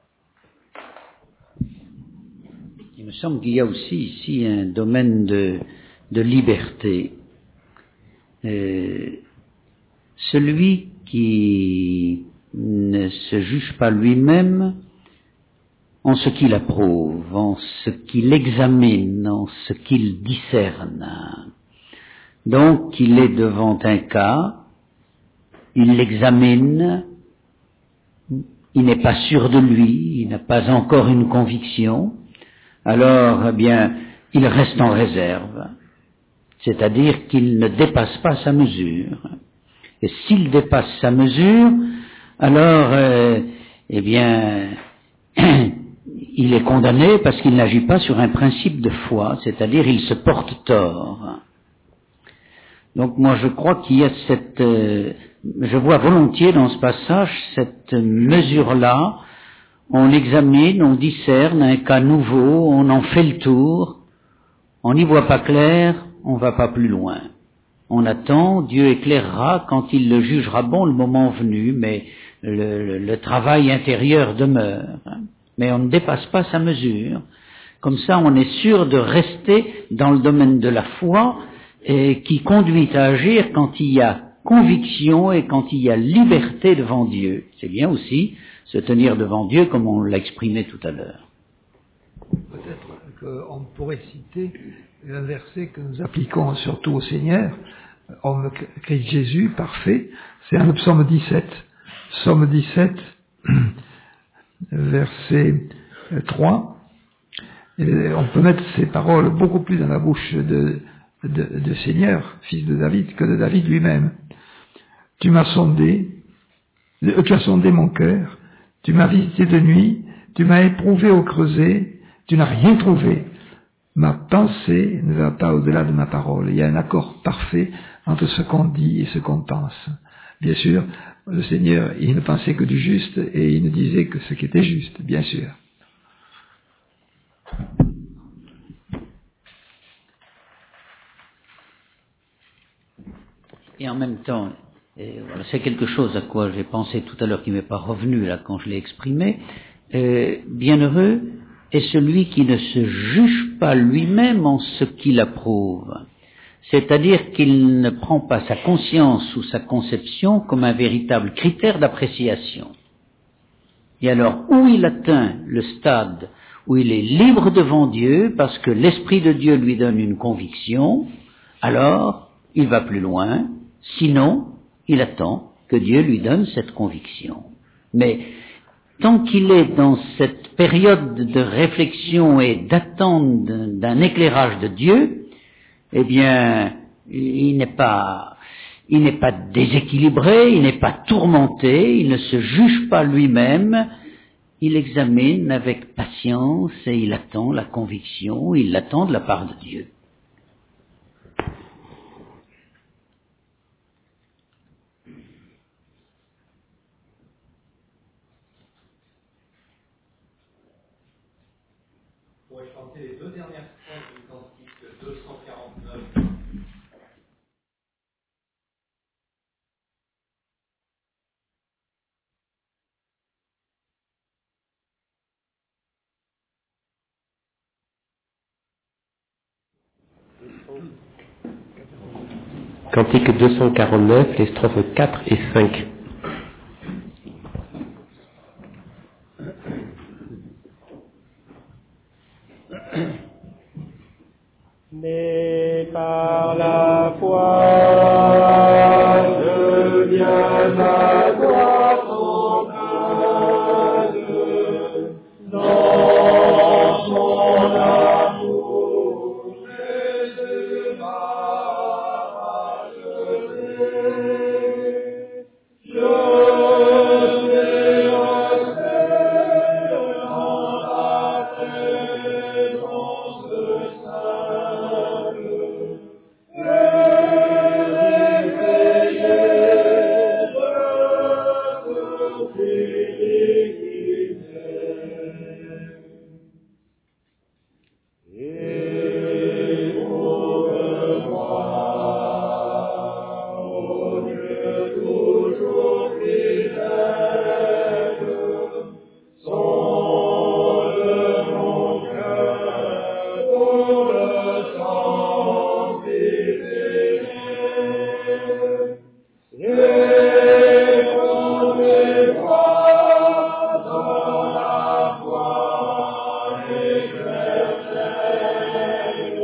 Il me semble qu'il y a aussi ici un domaine de, de liberté. Euh, celui qui ne se juge pas lui-même en ce qu'il approuve, en ce qu'il examine, en ce qu'il discerne. Donc, il est devant un cas, il l'examine, il n'est pas sûr de lui, il n'a pas encore une conviction, alors, eh bien, il reste en réserve, c'est-à-dire qu'il ne dépasse pas sa mesure. Et s'il dépasse sa mesure, alors, euh, eh bien, il est condamné parce qu'il n'agit pas sur un principe de foi, c'est-à-dire il se porte tort. Donc moi je crois qu'il y a cette, euh, je vois volontiers dans ce passage cette mesure-là, on examine, on discerne un cas nouveau, on en fait le tour, on n'y voit pas clair, on va pas plus loin. On attend, Dieu éclairera quand il le jugera bon le moment venu, mais le, le, le travail intérieur demeure. Mais on ne dépasse pas sa mesure. Comme ça, on est sûr de rester dans le domaine de la foi et qui conduit à agir quand il y a conviction et quand il y a liberté devant Dieu. C'est bien aussi se tenir devant Dieu comme on l'a exprimé tout à l'heure. Peut-être qu'on pourrait citer un verset que nous appliquons surtout au Seigneur, homme Christ Jésus, parfait, c'est un psaume dix-sept. Psaume dix-sept, verset trois. Et on peut mettre ces paroles beaucoup plus dans la bouche de, de, de Seigneur, fils de David, que de David lui-même. Tu m'as sondé, tu as sondé mon cœur, tu m'as visité de nuit, Tu m'as éprouvé au creuset, tu n'as rien trouvé. Ma pensée ne va pas au-delà de ma parole. Il y a un accord parfait entre ce qu'on dit et ce qu'on pense. Bien sûr, le Seigneur, il ne pensait que du juste et il ne disait que ce qui était juste, bien sûr. Et en même temps, et voilà, c'est quelque chose à quoi j'ai pensé tout à l'heure qui m'est pas revenu là quand je l'ai exprimé. Euh, bienheureux est celui qui ne se juge pas lui-même en ce qu'il approuve. C'est-à-dire qu'il ne prend pas sa conscience ou sa conception comme un véritable critère d'appréciation. Et alors, où il atteint le stade où il est libre devant Dieu parce que l'Esprit de Dieu lui donne une conviction, alors il va plus loin, sinon il attend que Dieu lui donne cette conviction. Mais tant qu'il est dans cette période de réflexion et d'attente d'un éclairage de Dieu, eh bien, il n'est pas, il n'est pas déséquilibré, il n'est pas tourmenté, il ne se juge pas lui-même, il examine avec patience et il attend la conviction, il l'attend de la part de Dieu. On pourrait chanter les deux dernières phrases du cantique deux cent quarante-neuf. Cantique deux cent quarante-neuf, les strophes quatre et cinq. Mais par la foi, je viens à toi sans crainte, dans son amour, Jésus m'a racheté. Je vais rester en la présence sainte et réveiller de ton fidélité. Éprouve-moi, ô Dieu toujours fidèle, sonde mon cœur pour le sanctifier. Réponds mes voix dans la foi éternelle.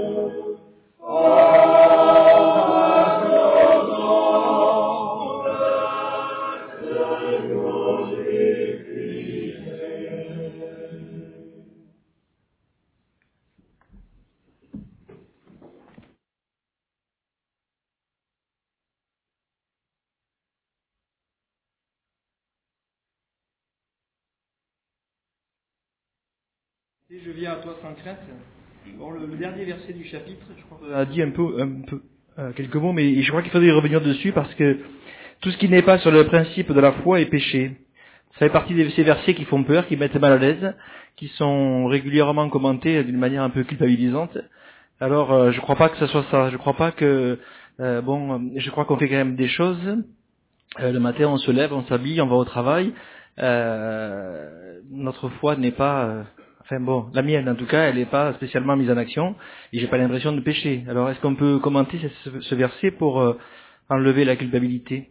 Embrasse nos âmes, Seigneur Jésus-Christ. Et je viens à toi sans crainte. Bon, le, le dernier verset du chapitre, je crois qu'on a dit un peu, un peu euh, quelques mots, mais je crois qu'il faudrait y revenir dessus parce que tout ce qui n'est pas sur le principe de la foi est péché. Ça fait partie de ces versets qui font peur, qui mettent mal à l'aise, qui sont régulièrement commentés d'une manière un peu culpabilisante. Alors, euh, je crois pas que ce soit ça. Je crois pas que euh, bon, je crois qu'on fait quand même des choses. Euh, le matin, on se lève, on s'habille, on va au travail. Euh, notre foi n'est pas euh, Enfin bon, la mienne en tout cas, elle n'est pas spécialement mise en action et j'ai pas l'impression de pécher. Alors est-ce qu'on peut commenter ce, ce verset pour euh, enlever la culpabilité?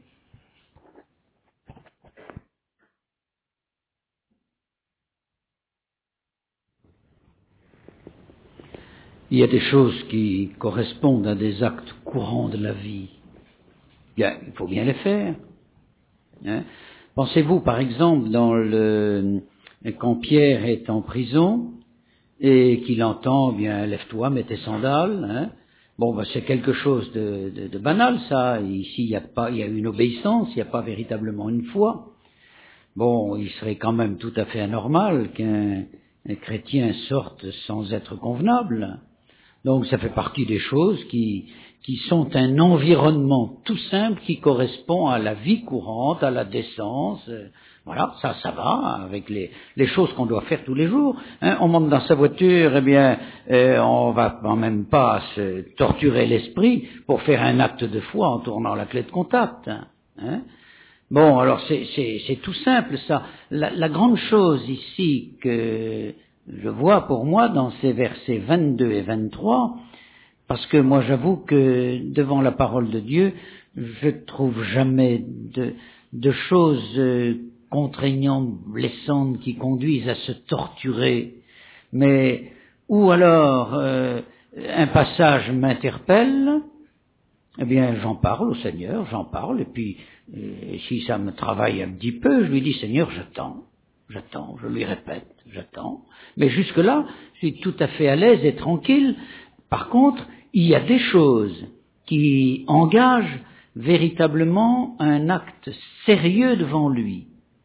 Il y a des choses qui correspondent à des actes courants de la vie. Bien, il faut bien les faire. Hein? Pensez-vous par exemple dans le quand Pierre est en prison et qu'il entend, bien, lève-toi, mets tes sandales, hein. Bon, ben, c'est quelque chose de, de, de banal, ça. Ici, il y a pas, il y a une obéissance, il n'y a pas véritablement une foi. bon, il serait quand même tout à fait anormal qu'un un chrétien sorte sans être convenable. Donc ça fait partie des choses qui, qui sont un environnement tout simple qui correspond à la vie courante, à la décence. Voilà, ça, ça va avec les, les choses qu'on doit faire tous les jours. Hein, on monte dans sa voiture, eh bien, euh, on va quand même pas se torturer l'esprit pour faire un acte de foi en tournant la clé de contact. Hein. Bon, alors c'est, c'est, c'est tout simple ça. La, la grande chose ici que je vois pour moi dans ces versets vingt-deux et vingt-trois, parce que moi j'avoue que devant la parole de Dieu, je trouve jamais de, de choses euh, contraignantes, blessantes qui conduisent à se torturer, mais ou alors euh, un passage m'interpelle, eh bien j'en parle au Seigneur, j'en parle, et puis euh, si ça me travaille un petit peu, je lui dis Seigneur, j'attends, j'attends, je lui répète, j'attends, mais jusque-là, je suis tout à fait à l'aise et tranquille. Par contre, il y a des choses qui engagent véritablement un acte sérieux devant lui,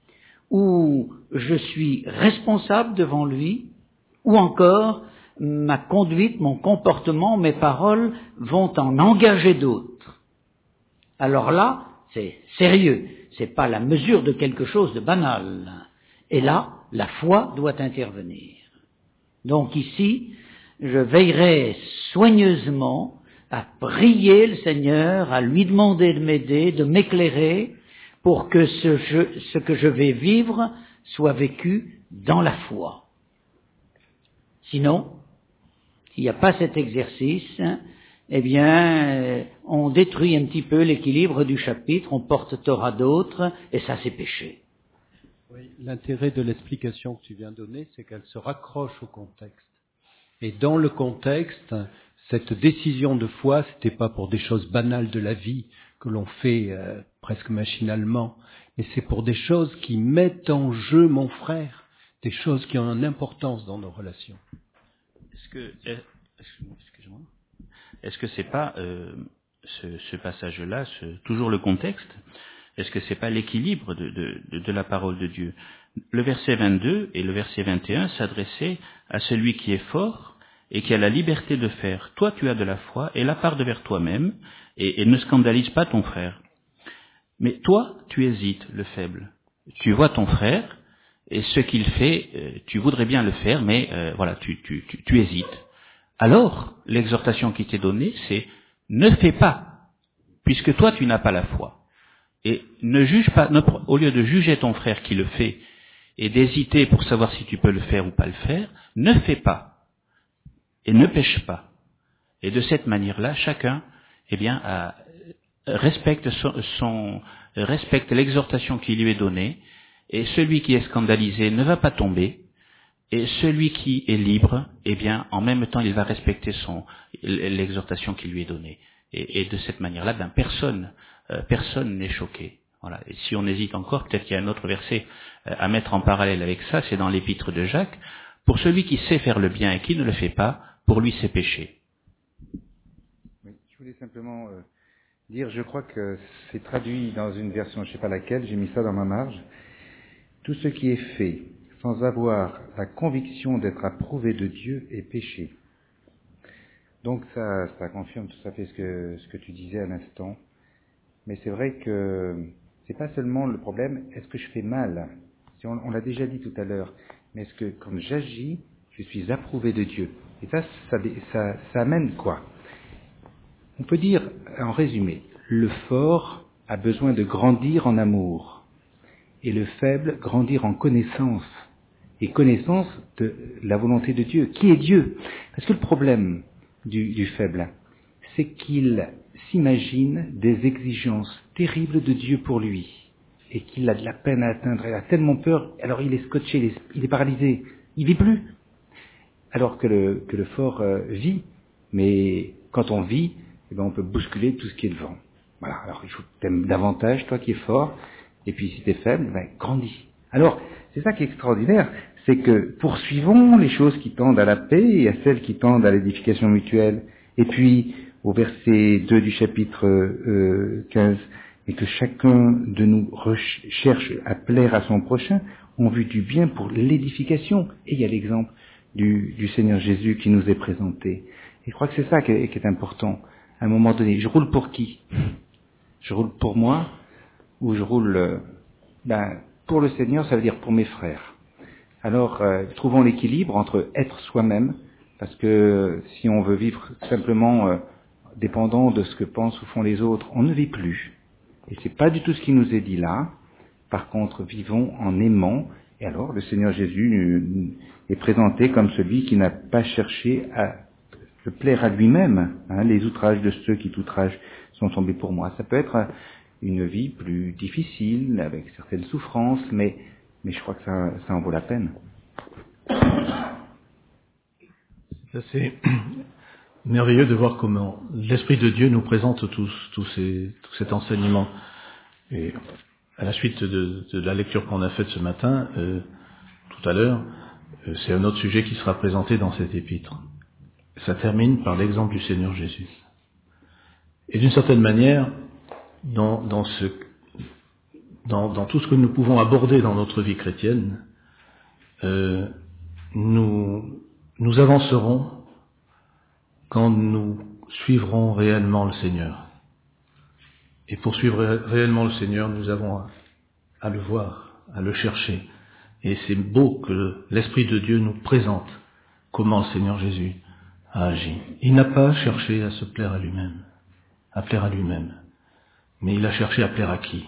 où je suis responsable devant lui, ou encore ma conduite, mon comportement, mes paroles vont en engager d'autres. Alors là, c'est sérieux, c'est pas la mesure de quelque chose de banal. Et là, la foi doit intervenir. Donc ici, je veillerai soigneusement à prier le Seigneur, à lui demander de m'aider, de m'éclairer, pour que ce, je, ce que je vais vivre soit vécu dans la foi. Sinon, s'il n'y a pas cet exercice, eh bien, on détruit un petit peu l'équilibre du chapitre, on porte tort à d'autres, et ça c'est péché. Oui, l'intérêt de l'explication que tu viens de donner, c'est qu'elle se raccroche au contexte. Et dans le contexte, cette décision de foi, c'était pas pour des choses banales de la vie que l'on fait euh, presque machinalement, mais c'est pour des choses qui mettent en jeu mon frère, des choses qui ont une importance dans nos relations. Est-ce que, excuse-moi, est-ce que c'est pas euh, ce, ce passage-là, ce, toujours le contexte? Est-ce que c'est pas l'équilibre de, de, de, de la parole de Dieu? Le verset vingt-deux et le verset vingt et un s'adressaient à celui qui est fort et qui a la liberté de faire. Toi, tu as de la foi et la part de vers toi-même et, et ne scandalise pas ton frère. Mais toi, tu hésites, le faible. Tu vois ton frère et ce qu'il fait, euh, tu voudrais bien le faire, mais euh, voilà, tu, tu, tu, tu hésites. Alors, l'exhortation qui t'est donnée, c'est ne fais pas, puisque toi, tu n'as pas la foi. Et ne juge pas, ne, au lieu de juger ton frère qui le fait et d'hésiter pour savoir si tu peux le faire ou pas le faire, ne fais pas et ne pêche pas. Et de cette manière-là, chacun, eh bien, a, respecte son, son respecte l'exhortation qui lui est donnée, et celui qui est scandalisé ne va pas tomber, et celui qui est libre, eh bien, en même temps, il va respecter son l'exhortation qui lui est donnée. Et, et de cette manière-là, ben personne Euh, personne n'est choqué. Voilà. Et si on hésite encore, peut-être qu'il y a un autre verset euh, à mettre en parallèle avec ça, c'est dans l'épître de Jacques. Pour celui qui sait faire le bien et qui ne le fait pas, pour lui c'est péché. Oui, je voulais simplement euh, dire, je crois que c'est traduit dans une version, je ne sais pas laquelle, j'ai mis ça dans ma marge. Tout ce qui est fait sans avoir la conviction d'être approuvé de Dieu est péché. Donc ça, ça confirme tout à fait ce que, ce que tu disais à l'instant. Mais c'est vrai que c'est pas seulement le problème, est-ce que je fais mal? Si on, on l'a déjà dit tout à l'heure, mais est-ce que quand j'agis, je suis approuvé de Dieu? Et ça, ça, ça, ça amène quoi? On peut dire, en résumé, le fort a besoin de grandir en amour, et le faible grandir en connaissance, et connaissance de la volonté de Dieu. Qui est Dieu? Parce que le problème du, du faible, c'est qu'il s'imagine des exigences terribles de Dieu pour lui, et qu'il a de la peine à atteindre, il a tellement peur, alors il est scotché, il est, il est paralysé, il vit plus. Alors que le, que le fort euh, vit, mais quand on vit, eh ben on peut bousculer tout ce qui est devant. Voilà, alors il faut que tu aimes davantage, toi qui es fort, et puis si tu es faible, ben grandis. Alors, c'est ça qui est extraordinaire, c'est que poursuivons les choses qui tendent à la paix et à celles qui tendent à l'édification mutuelle. Et puis, au verset deux du chapitre euh, quinze, et que chacun de nous cherche à plaire à son prochain en vue du bien pour l'édification. Et il y a l'exemple du, du Seigneur Jésus qui nous est présenté. Et je crois que c'est ça qui est, qui est important. À un moment donné, je roule pour qui? Je roule pour moi ou je roule euh, ben, pour le Seigneur, ça veut dire pour mes frères. Alors, euh, trouvons l'équilibre entre être soi-même, parce que si on veut vivre simplement euh, dépendant de ce que pensent ou font les autres, on ne vit plus. Et c'est pas du tout ce qui nous est dit là. Par contre, vivons en aimant. Et alors, le Seigneur Jésus est présenté comme celui qui n'a pas cherché à se plaire à lui-même. Hein, les outrages de ceux qui t'outragent sont tombés pour moi. Ça peut être une vie plus difficile, avec certaines souffrances, mais, mais je crois que ça, ça en vaut la peine. Ça, c'est merveilleux de voir comment l'Esprit de Dieu nous présente tous, tous ces, tout cet enseignement. Et à la suite de, de la lecture qu'on a faite ce matin, euh, tout à l'heure, euh, c'est un autre sujet qui sera présenté dans cet épître. Ça termine par l'exemple du Seigneur Jésus. Et d'une certaine manière, dans, dans, ce, dans, dans tout ce que nous pouvons aborder dans notre vie chrétienne, euh, nous, nous avancerons quand nous suivrons réellement le Seigneur. Et pour suivre réellement le Seigneur, nous avons à, à le voir, à le chercher. Et c'est beau que l'Esprit de Dieu nous présente comment le Seigneur Jésus a agi. Il n'a pas cherché à se plaire à lui-même, à plaire à lui-même, mais il a cherché à plaire à qui?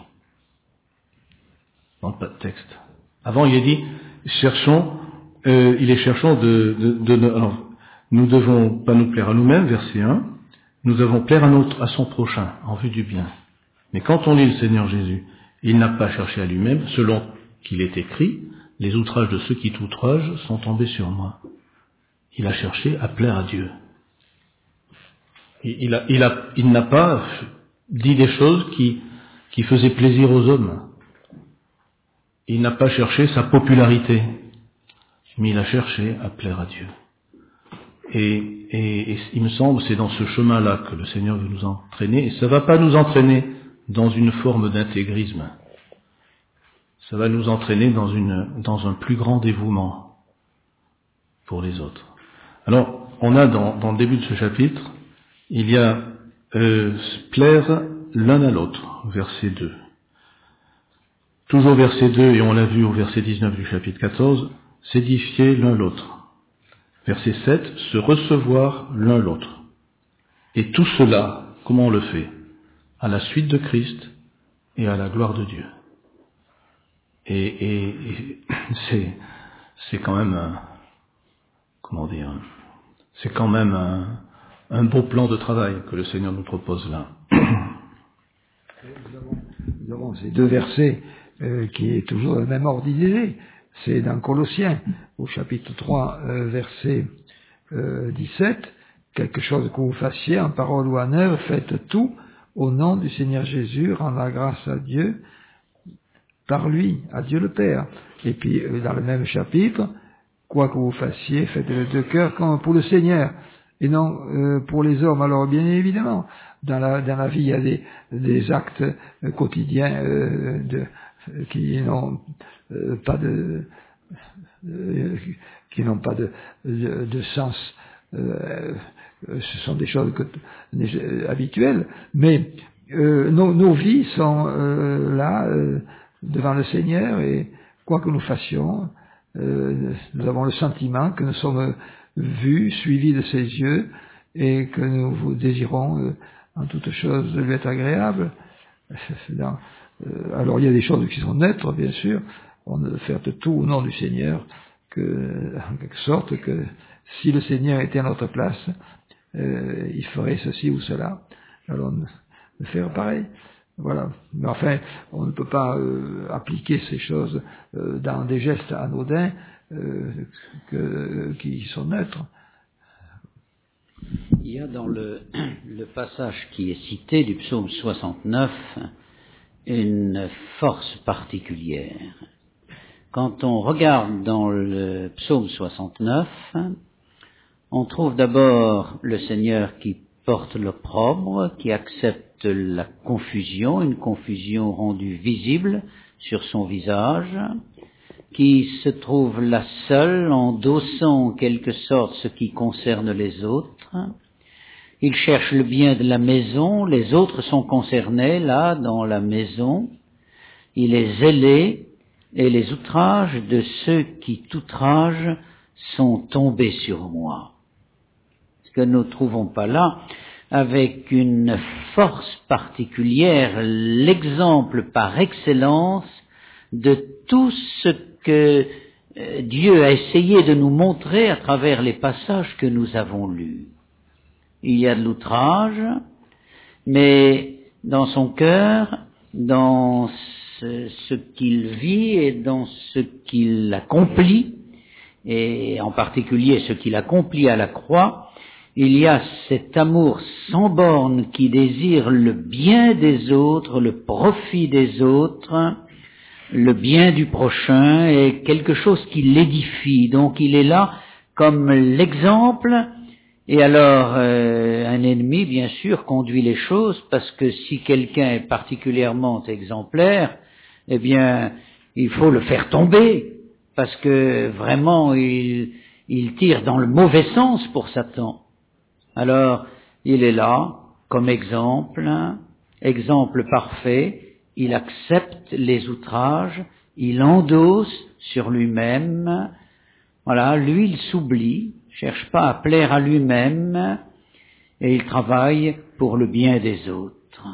Dans le texte. Avant, il est dit, cherchons, euh, il est cherchant de, de, de, de alors, nous devons pas nous plaire à nous-mêmes, verset un, nous devons plaire à, notre, à son prochain, en vue du bien. Mais quand on lit le Seigneur Jésus, il n'a pas cherché à lui-même, selon qu'il est écrit, les outrages de ceux qui t'outragent sont tombés sur moi. Il a cherché à plaire à Dieu. Il, il, a, il, a, il n'a pas dit des choses qui, qui faisaient plaisir aux hommes. Il n'a pas cherché sa popularité, mais il a cherché à plaire à Dieu. Et, et, et il me semble que c'est dans ce chemin-là que le Seigneur veut nous entraîner, et ça ne va pas nous entraîner dans une forme d'intégrisme. Ça va nous entraîner dans, une, dans un plus grand dévouement pour les autres. Alors, on a dans, dans le début de ce chapitre, il y a euh, plaire l'un à l'autre, verset deux. Toujours verset deux, et on l'a vu au verset dix-neuf du chapitre quatorze, s'édifier l'un l'autre. Verset sept, se recevoir l'un l'autre. Et tout cela, comment on le fait? À la suite de Christ et à la gloire de Dieu. Et, et, et c'est, c'est quand même un, comment dire, c'est quand même un, un beau plan de travail que le Seigneur nous propose là. Nous avons, nous avons ces deux versets euh, qui est toujours le même ordre d'idée. C'est dans Colossiens, au chapitre trois, euh, verset euh, dix-sept, quelque chose que vous fassiez en parole ou en œuvre, faites tout au nom du Seigneur Jésus, rendez la grâce à Dieu, par lui, à Dieu le Père. Et puis, euh, dans le même chapitre, quoi que vous fassiez, faites-le de cœur comme pour le Seigneur, et non euh, pour les hommes. Alors, bien évidemment, dans la, dans la vie, il y a des, des actes euh, quotidiens euh, de, euh, qui n'ont euh, pas de euh, qui n'ont pas de, de, de sens. Euh, ce sont des choses que, euh, habituelles, mais euh, nos, nos vies sont euh, là euh, devant le Seigneur, et quoi que nous fassions, euh, nous avons le sentiment que nous sommes vus, suivis de ses yeux, et que nous désirons euh, en toute chose lui être agréable. Dans, euh, alors il y a des choses qui sont neutres, bien sûr, on ne fait tout au nom du Seigneur, que, en quelque sorte que si le Seigneur était à notre place, euh, il ferait ceci ou cela, alors de faire pareil. Voilà. Mais enfin, on ne peut pas euh, appliquer ces choses euh, dans des gestes anodins euh, que, qui sont neutres. Il y a dans le, le passage qui est cité du psaume soixante-neuf une force particulière. Quand on regarde dans le psaume soixante-neuf, on trouve d'abord le Seigneur qui supporte l'opprobre, qui accepte la confusion, une confusion rendue visible sur son visage, qui se trouve là seul, endossant en quelque sorte ce qui concerne les autres. Il cherche le bien de la maison, les autres sont concernés là, dans la maison. Il est zélé, et les outrages de ceux qui t'outragent sont tombés sur moi. Ce que nous ne trouvons pas là, avec une force particulière, l'exemple par excellence de tout ce que Dieu a essayé de nous montrer à travers les passages que nous avons lus. Il y a de l'outrage, mais dans son cœur, dans ce, ce qu'il vit et dans ce qu'il accomplit, et en particulier ce qu'il accomplit à la croix, il y a cet amour sans borne qui désire le bien des autres, le profit des autres, le bien du prochain, et quelque chose qui l'édifie. Donc il est là comme l'exemple. Et alors, euh, un ennemi, bien sûr, conduit les choses, parce que si quelqu'un est particulièrement exemplaire, eh bien, il faut le faire tomber, parce que vraiment, il, il tire dans le mauvais sens pour Satan. Alors, il est là, comme exemple, exemple parfait, il accepte les outrages, il endosse sur lui-même, voilà, lui il s'oublie, cherche pas à plaire à lui-même, et il travaille pour le bien des autres.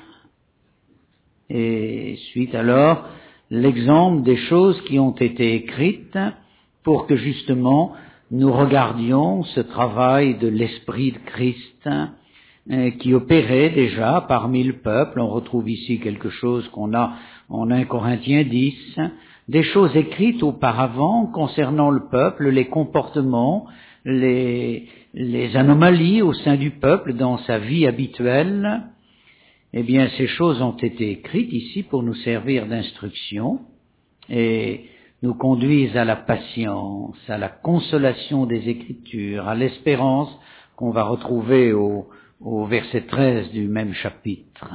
Et suite alors l'exemple des choses qui ont été écrites pour que justement nous regardions ce travail de l'Esprit de Christ euh, qui opérait déjà parmi le peuple. On retrouve ici quelque chose qu'on a en un Corinthiens dix, des choses écrites auparavant concernant le peuple, les comportements, les, les anomalies au sein du peuple dans sa vie habituelle. Eh bien, ces choses ont été écrites ici pour nous servir d'instruction et nous conduisent à la patience, à la consolation des Écritures, à l'espérance qu'on va retrouver au, au verset treize du même chapitre.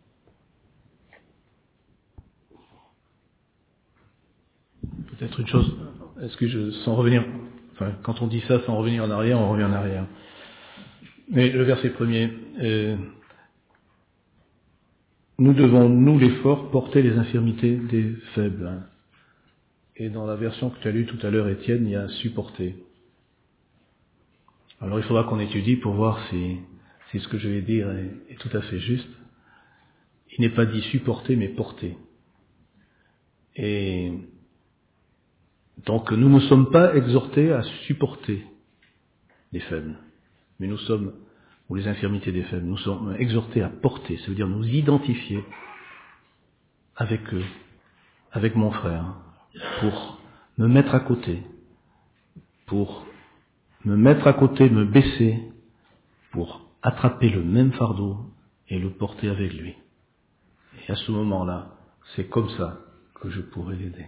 Peut-être une chose, est-ce que je, sans revenir, enfin, quand on dit ça sans revenir en arrière, on revient en arrière. Mais le verset premier, euh, nous devons, nous les forts, porter les infirmités des faibles. Et dans la version que tu as lue tout à l'heure, Étienne, il y a supporter. Alors il faudra qu'on étudie pour voir si, si ce que je vais dire est, est tout à fait juste. Il n'est pas dit supporter, mais porter. Et donc nous ne sommes pas exhortés à supporter les faibles, mais nous sommes, ou les infirmités des faibles, nous sommes exhortés à porter, ça veut dire nous identifier avec eux, avec mon frère, pour me mettre à côté, pour me mettre à côté, me baisser, pour attraper le même fardeau et le porter avec lui. Et à ce moment-là, c'est comme ça que je pourrais l'aider.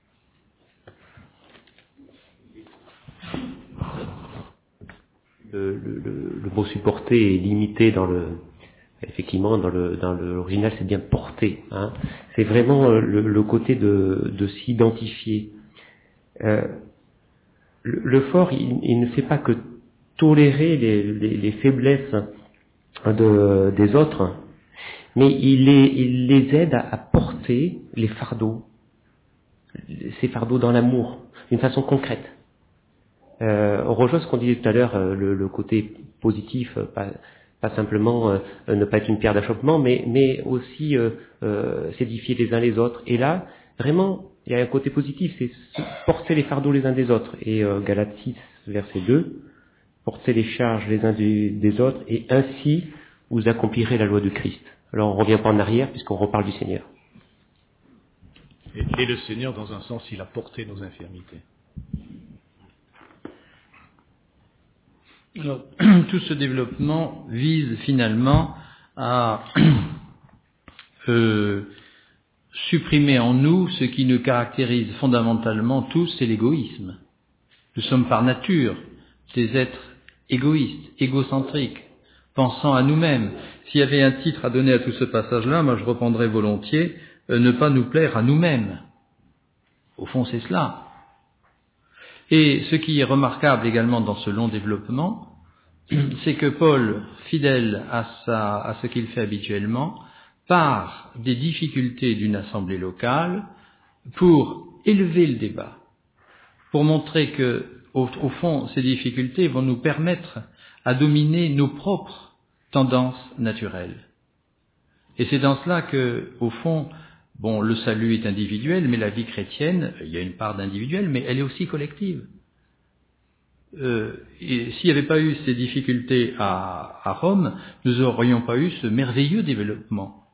Le, le, le mot supporter est limité dans le, effectivement, dans le, dans l'original, c'est bien porter, hein. C'est vraiment le, le côté de, de s'identifier. Euh, le, le fort, il, il ne fait pas que tolérer les, les, les faiblesses de, des autres, mais il les, il les aide à, à porter les fardeaux, ces fardeaux dans l'amour, d'une façon concrète. Euh, on rejoint ce qu'on disait tout à l'heure, euh, le, le côté positif, euh, pas, pas simplement euh, ne pas être une pierre d'achoppement, mais, mais aussi euh, euh, s'édifier les uns les autres. Et là, vraiment, il y a un côté positif, c'est porter les fardeaux les uns des autres. Et euh, Galates six, verset deux, porter les charges les uns du, des autres, et ainsi vous accomplirez la loi de Christ. Alors on ne revient pas en arrière, puisqu'on reparle du Seigneur. Et, et le Seigneur, dans un sens, il a porté nos infirmités. Alors, tout ce développement vise finalement à euh, supprimer en nous ce qui nous caractérise fondamentalement tous, c'est l'égoïsme. Nous sommes par nature des êtres égoïstes, égocentriques. pensant à nous-mêmes. S'il y avait un titre à donner à tout ce passage-là, moi je reprendrais volontiers euh, ne pas nous plaire à nous-mêmes. Au fond, c'est cela. Et ce qui est remarquable également dans ce long développement, c'est que Paul, fidèle à, sa, à ce qu'il fait habituellement, part des difficultés d'une assemblée locale pour élever le débat, pour montrer que, au, au fond, ces difficultés vont nous permettre à dominer nos propres tendances naturelles. Et c'est dans cela que, au fond, bon, le salut est individuel, mais la vie chrétienne, il y a une part d'individuel, mais elle est aussi collective. Euh, et s'il n'y avait pas eu ces difficultés à, à Rome, nous n'aurions pas eu ce merveilleux développement.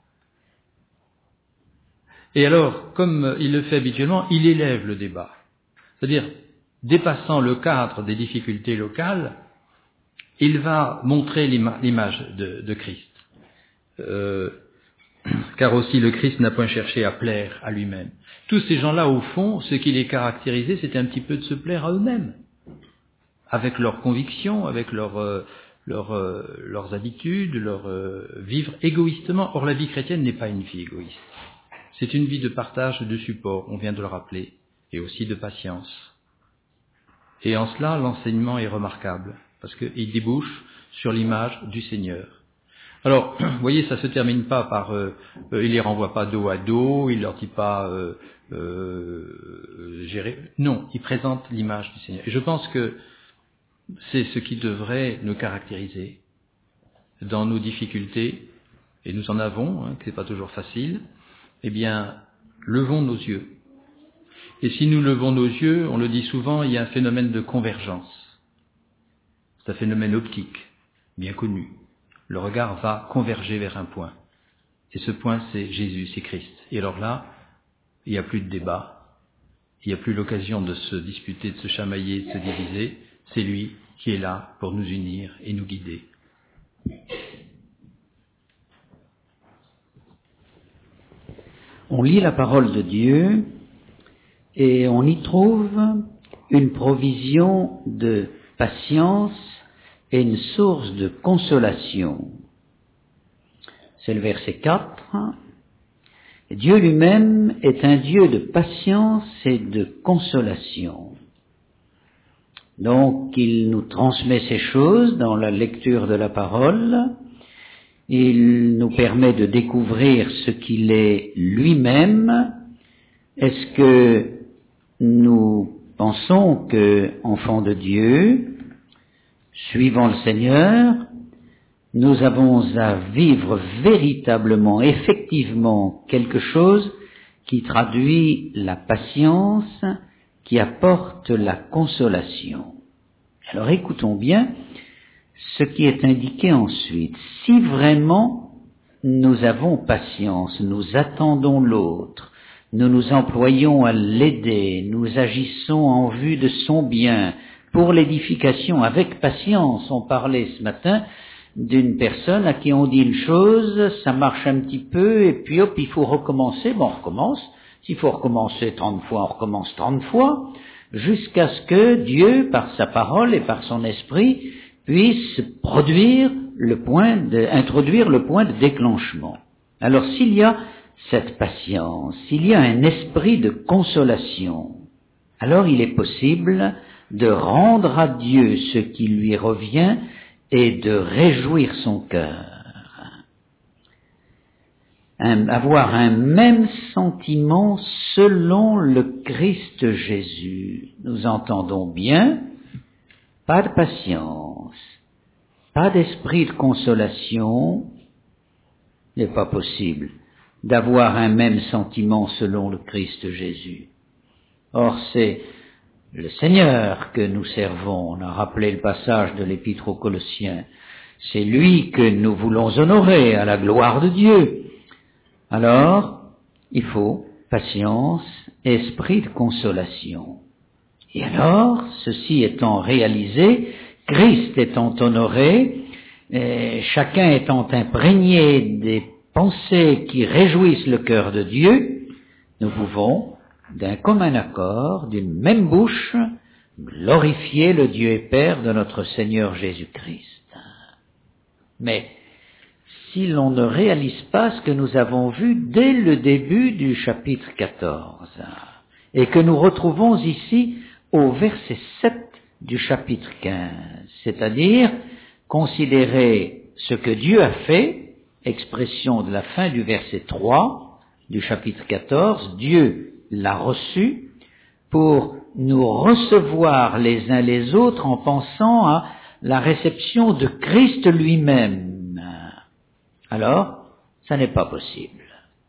Et alors, comme il le fait habituellement, il élève le débat. C'est-à-dire, dépassant le cadre des difficultés locales, il va montrer l'ima- l'image de, de Christ. Euh, car aussi le Christ n'a point cherché à plaire à lui-même. Tous ces gens-là, au fond, ce qui les caractérisait, c'était un petit peu de se plaire à eux-mêmes, avec leurs convictions, avec leur, euh, leur, euh, leurs habitudes, leur euh, vivre égoïstement. Or, la vie chrétienne n'est pas une vie égoïste. C'est une vie de partage, de support, on vient de le rappeler, et aussi de patience. Et en cela, l'enseignement est remarquable, parce qu'il débouche sur l'image du Seigneur. Alors, vous voyez, ça se termine pas par, euh, euh, il les renvoie pas dos à dos, il leur dit pas, euh, euh, gérer. Non, il présente l'image du Seigneur. Et je pense que c'est ce qui devrait nous caractériser dans nos difficultés, et nous en avons, hein, que c'est pas toujours facile. Eh bien, levons nos yeux. Et si nous levons nos yeux, on le dit souvent, il y a un phénomène de convergence. C'est un phénomène optique, bien connu. Le regard va converger vers un point. Et ce point, c'est Jésus, c'est Christ. Et alors là, il n'y a plus de débat. Il n'y a plus l'occasion de se disputer, de se chamailler, de se diviser. C'est lui qui est là pour nous unir et nous guider. On lit la parole de Dieu et on y trouve une provision de patience et une source de consolation. C'est le verset quatre. Dieu lui-même est un Dieu de patience et de consolation. Donc il nous transmet ces choses dans la lecture de la parole. Il nous permet de découvrir ce qu'il est lui-même. Est-ce que nous pensons que, enfants de Dieu, suivant le Seigneur, nous avons à vivre véritablement, effectivement, quelque chose qui traduit la patience, qui apporte la consolation. Alors écoutons bien ce qui est indiqué ensuite. Si vraiment nous avons patience, nous attendons l'autre, nous nous employons à l'aider, nous agissons en vue de son bien, pour l'édification, avec patience. On parlait ce matin d'une personne à qui on dit une chose, ça marche un petit peu, et puis hop, il faut recommencer. Bon, on recommence. S'il faut recommencer trente fois, on recommence trente fois, jusqu'à ce que Dieu, par sa parole et par son esprit, puisse produire le point de, introduire le point de déclenchement. Alors s'il y a cette patience, s'il y a un esprit de consolation, alors il est possible de rendre à Dieu ce qui lui revient et de réjouir son cœur. Un, avoir un même sentiment selon le Christ Jésus. Nous entendons bien, pas de patience, pas d'esprit de consolation, il n'est pas possible d'avoir un même sentiment selon le Christ Jésus. Or, c'est le Seigneur que nous servons. On a rappelé le passage de l'Épître aux Colossiens. C'est lui que nous voulons honorer à la gloire de Dieu. Alors, il faut patience, esprit de consolation. Et alors, ceci étant réalisé, Christ étant honoré, et chacun étant imprégné des pensées qui réjouissent le cœur de Dieu, nous pouvons, d'un commun accord, d'une même bouche, glorifier le Dieu et Père de notre Seigneur Jésus-Christ. Mais si l'on ne réalise pas ce que nous avons vu dès le début du chapitre quatorze, et que nous retrouvons ici au verset sept du chapitre quinze, c'est-à-dire considérer ce que Dieu a fait, expression de la fin du verset trois du chapitre quatorze, Dieu l'a reçu pour nous recevoir les uns les autres en pensant à la réception de Christ lui-même. Alors, ça n'est pas possible.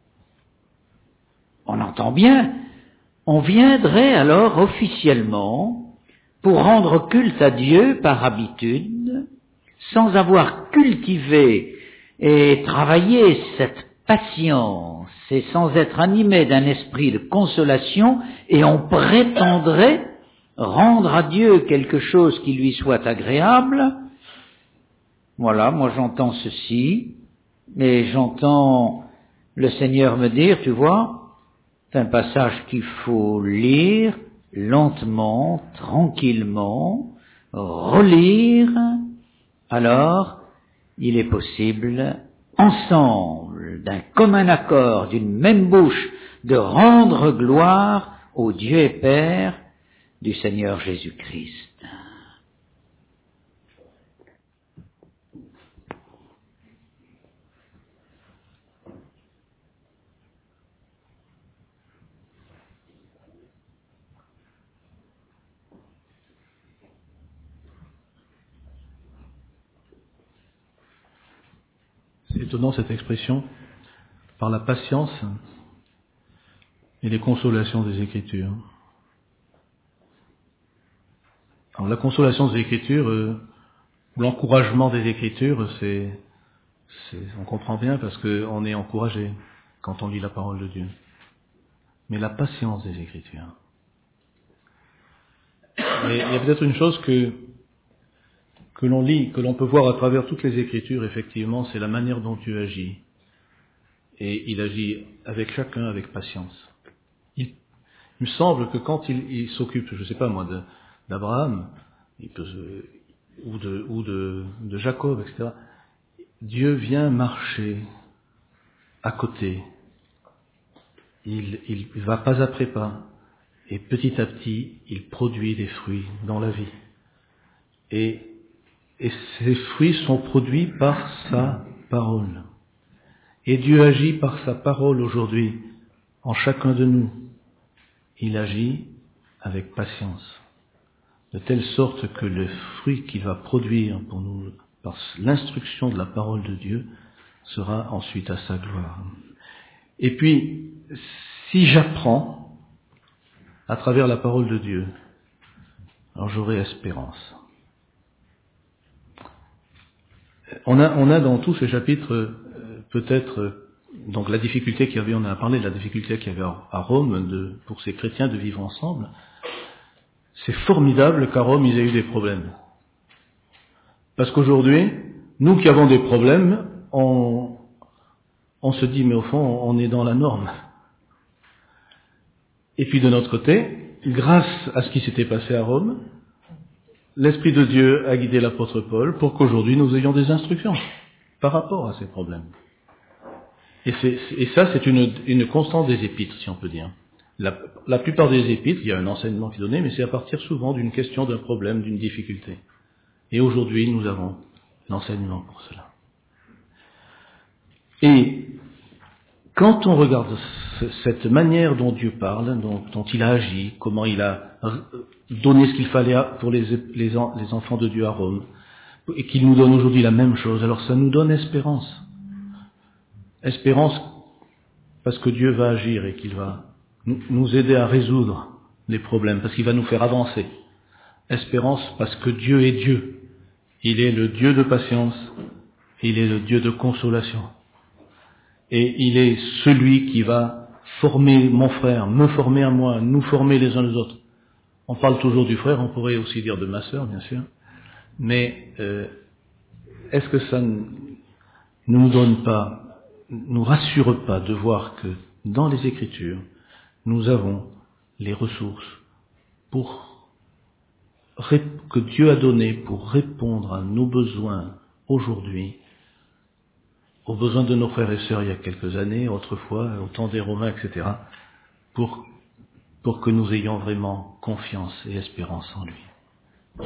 On entend bien, on viendrait alors officiellement pour rendre culte à Dieu par habitude, sans avoir cultivé et travaillé cette patience, et sans être animé d'un esprit de consolation, et on prétendrait rendre à Dieu quelque chose qui lui soit agréable. Voilà, moi j'entends ceci, et j'entends le Seigneur me dire, tu vois, c'est un passage qu'il faut lire lentement, tranquillement, relire. Alors, il est possible, ensemble, d'un commun accord, d'une même bouche, de rendre gloire au Dieu et Père du Seigneur Jésus-Christ. C'est étonnant cette expression, par la patience et les consolations des Écritures. Alors la consolation des Écritures, euh, ou l'encouragement des Écritures, c'est, c'est, on comprend bien parce qu'on est encouragé quand on lit la parole de Dieu. Mais la patience des Écritures. Mais il y a peut-être une chose que que l'on lit, que l'on peut voir à travers toutes les Écritures, effectivement, c'est la manière dont Dieu agit. Et il agit avec chacun avec patience. Il, il me semble que quand il, il s'occupe, je ne sais pas moi, de, d'Abraham, il peut, ou, de, ou de, de Jacob, et cetera, Dieu vient marcher à côté. Il, il va pas après pas. Et petit à petit, il produit des fruits dans la vie. Et Et ces fruits sont produits par sa parole. Et Dieu agit par sa parole aujourd'hui, en chacun de nous. Il agit avec patience, de telle sorte que le fruit qu'il va produire pour nous, par l'instruction de la parole de Dieu, sera ensuite à sa gloire. Et puis, si j'apprends à travers la parole de Dieu, alors j'aurai espérance. On a, on a dans tous ces chapitres, euh, peut-être, euh, donc la difficulté qu'il y avait, on a parlé de la difficulté qu'il y avait à Rome, de, pour ces chrétiens de vivre ensemble. C'est formidable qu'à Rome, ils aient eu des problèmes. Parce qu'aujourd'hui, nous qui avons des problèmes, on, on se dit, mais au fond, on est dans la norme. Et puis de notre côté, grâce à ce qui s'était passé à Rome, l'Esprit de Dieu a guidé l'apôtre Paul pour qu'aujourd'hui nous ayons des instructions par rapport à ces problèmes. Et, c'est, et ça, c'est une, une constante des épîtres, si on peut dire. La, la plupart des épîtres, il y a un enseignement qui est donné, mais c'est à partir souvent d'une question, d'un problème, d'une difficulté. Et aujourd'hui, nous avons l'enseignement pour cela. Et quand on regarde cette manière dont Dieu parle, dont, dont il a agi, comment il a donné ce qu'il fallait pour les, les, les enfants de Dieu à Rome, et qu'il nous donne aujourd'hui la même chose, alors ça nous donne espérance. Espérance parce que Dieu va agir et qu'il va nous aider à résoudre les problèmes, parce qu'il va nous faire avancer. Espérance parce que Dieu est Dieu. Il est le Dieu de patience, il est le Dieu de consolation. Et il est celui qui va former mon frère, me former à moi, nous former les uns les autres. On parle toujours du frère, on pourrait aussi dire de ma sœur, bien sûr. Mais euh, est-ce que ça ne nous donne pas, nous rassure pas de voir que dans les Écritures, nous avons les ressources pour que Dieu a donné pour répondre à nos besoins aujourd'hui aux besoins de nos frères et sœurs il y a quelques années, autrefois, au temps des Romains, et cetera, pour, pour que nous ayons vraiment confiance et espérance en lui.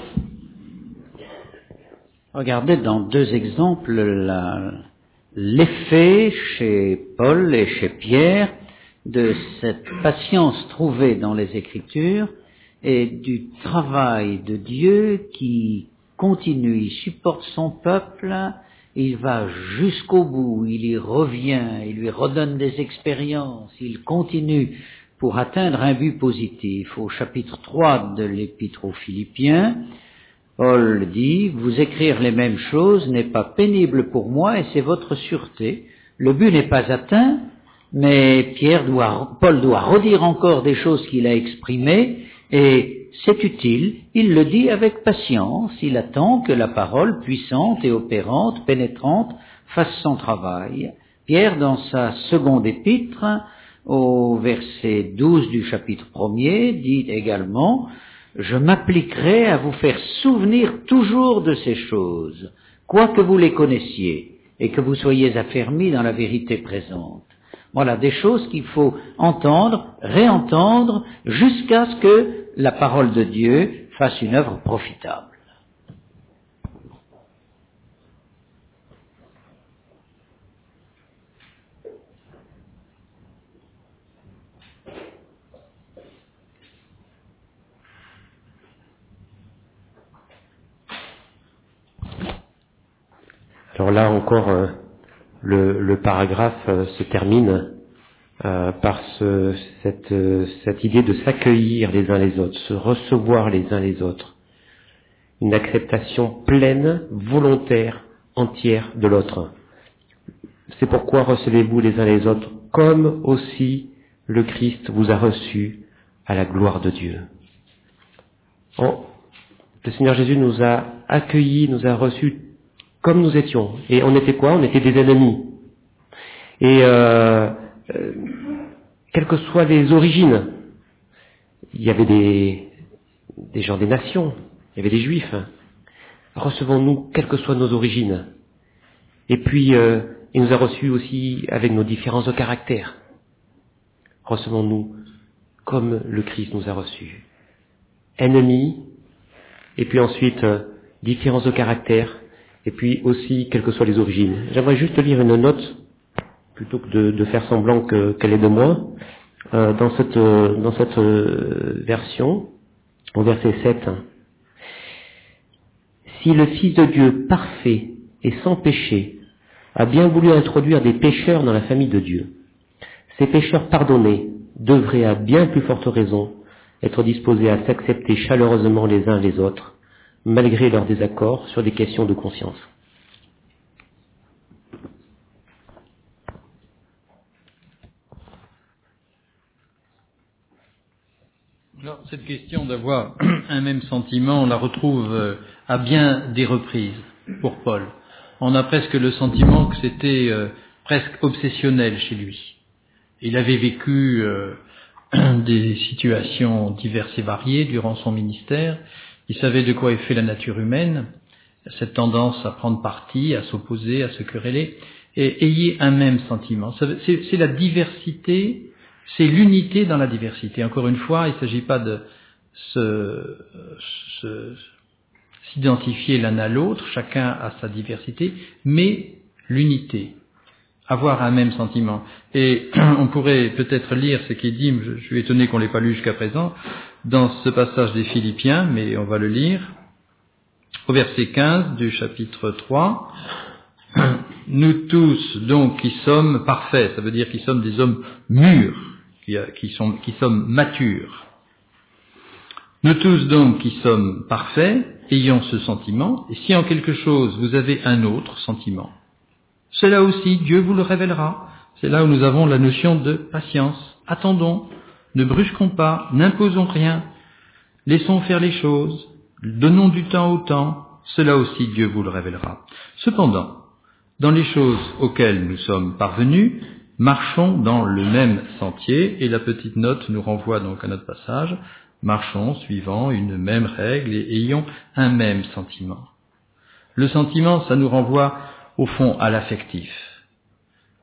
Regardez dans deux exemples la, l'effet chez Paul et chez Pierre de cette patience trouvée dans les Écritures et du travail de Dieu qui continue, il supporte son peuple, il va jusqu'au bout, il y revient, il lui redonne des expériences, il continue pour atteindre un but positif. Au chapitre trois de l'Épître aux Philippiens, Paul dit, vous écrire les mêmes choses n'est pas pénible pour moi et c'est votre sûreté. Le but n'est pas atteint, mais Pierre doit, Paul doit redire encore des choses qu'il a exprimées et c'est utile. Il le dit avec patience. Il attend que la parole puissante et opérante, pénétrante, fasse son travail. Pierre, dans sa seconde épître, au verset douze du chapitre premier, dit également, je m'appliquerai à vous faire souvenir toujours de ces choses, quoique vous les connaissiez, et que vous soyez affermis dans la vérité présente. Voilà des choses qu'il faut entendre, réentendre, jusqu'à ce que la parole de Dieu fasse une œuvre profitable. Alors là encore, euh, le, le paragraphe euh, se termine euh, par ce, cette, euh, cette idée de s'accueillir les uns les autres, se recevoir les uns les autres. Une acceptation pleine, volontaire, entière de l'autre. C'est pourquoi recevez-vous les uns les autres, comme aussi le Christ vous a reçu à la gloire de Dieu. Oh, le Seigneur Jésus nous a accueillis, nous a reçus comme nous étions. Et on était quoi? On était des ennemis. Et euh, euh, quelles que soient les origines, il y avait des, des gens des nations, il y avait des juifs. Recevons-nous, quelles que soient nos origines. Et puis, euh, il nous a reçus aussi avec nos différences de caractère. Recevons-nous comme le Christ nous a reçus. Ennemis, et puis ensuite, euh, différences de caractère, et puis aussi, quelles que soient les origines. J'aimerais juste lire une note, plutôt que de, de faire semblant que, qu'elle est de moi, euh, dans cette, euh, dans cette euh, version, au verset sept. Si le Fils de Dieu parfait et sans péché a bien voulu introduire des pécheurs dans la famille de Dieu, ces pécheurs pardonnés devraient à bien plus forte raison être disposés à s'accepter chaleureusement les uns les autres, malgré leurs désaccords sur des questions de conscience. Alors, cette question d'avoir un même sentiment, on la retrouve à bien des reprises pour Paul. On a presque le sentiment que c'était euh, presque obsessionnel chez lui. Il avait vécu euh, des situations diverses et variées durant son ministère. Il savait de quoi est fait la nature humaine, cette tendance à prendre parti, à s'opposer, à se quereller, et ayez un même sentiment. C'est, c'est la diversité, c'est l'unité dans la diversité. Encore une fois, il ne s'agit pas de se, se, s'identifier l'un à l'autre, chacun a sa diversité, mais l'unité, avoir un même sentiment. Et on pourrait peut-être lire ce qui est dit, je, je suis étonné qu'on ne l'ait pas lu jusqu'à présent, dans ce passage des Philippiens, mais on va le lire, au verset quinze du chapitre trois. Nous tous, donc, qui sommes parfaits, ça veut dire qui sommes des hommes mûrs, qui, qui, sont, qui sommes matures. Nous tous, donc, qui sommes parfaits, ayons ce sentiment, et si en quelque chose vous avez un autre sentiment, cela aussi, Dieu vous le révélera. C'est là où nous avons la notion de patience. Attendons. Ne brusquons pas, n'imposons rien, laissons faire les choses, donnons du temps au temps, cela aussi Dieu vous le révélera. Cependant, dans les choses auxquelles nous sommes parvenus, marchons dans le même sentier, et la petite note nous renvoie donc à notre passage, marchons suivant une même règle et ayons un même sentiment. Le sentiment, ça nous renvoie au fond à l'affectif.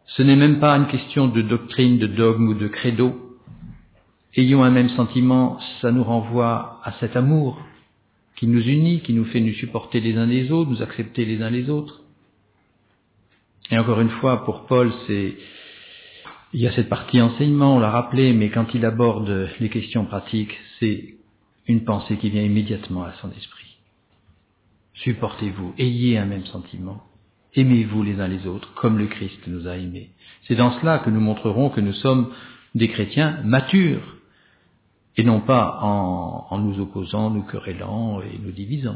Ce n'est même pas une question de doctrine, de dogme ou de credo. Ayons un même sentiment, ça nous renvoie à cet amour qui nous unit, qui nous fait nous supporter les uns les autres, nous accepter les uns les autres. Et encore une fois, pour Paul, c'est, il y a cette partie enseignement, on l'a rappelé, mais quand il aborde les questions pratiques, c'est une pensée qui vient immédiatement à son esprit. Supportez-vous, ayez un même sentiment, aimez-vous les uns les autres, comme le Christ nous a aimés. C'est dans cela que nous montrerons que nous sommes des chrétiens matures, et non pas en, en nous opposant, nous querellant et nous divisant.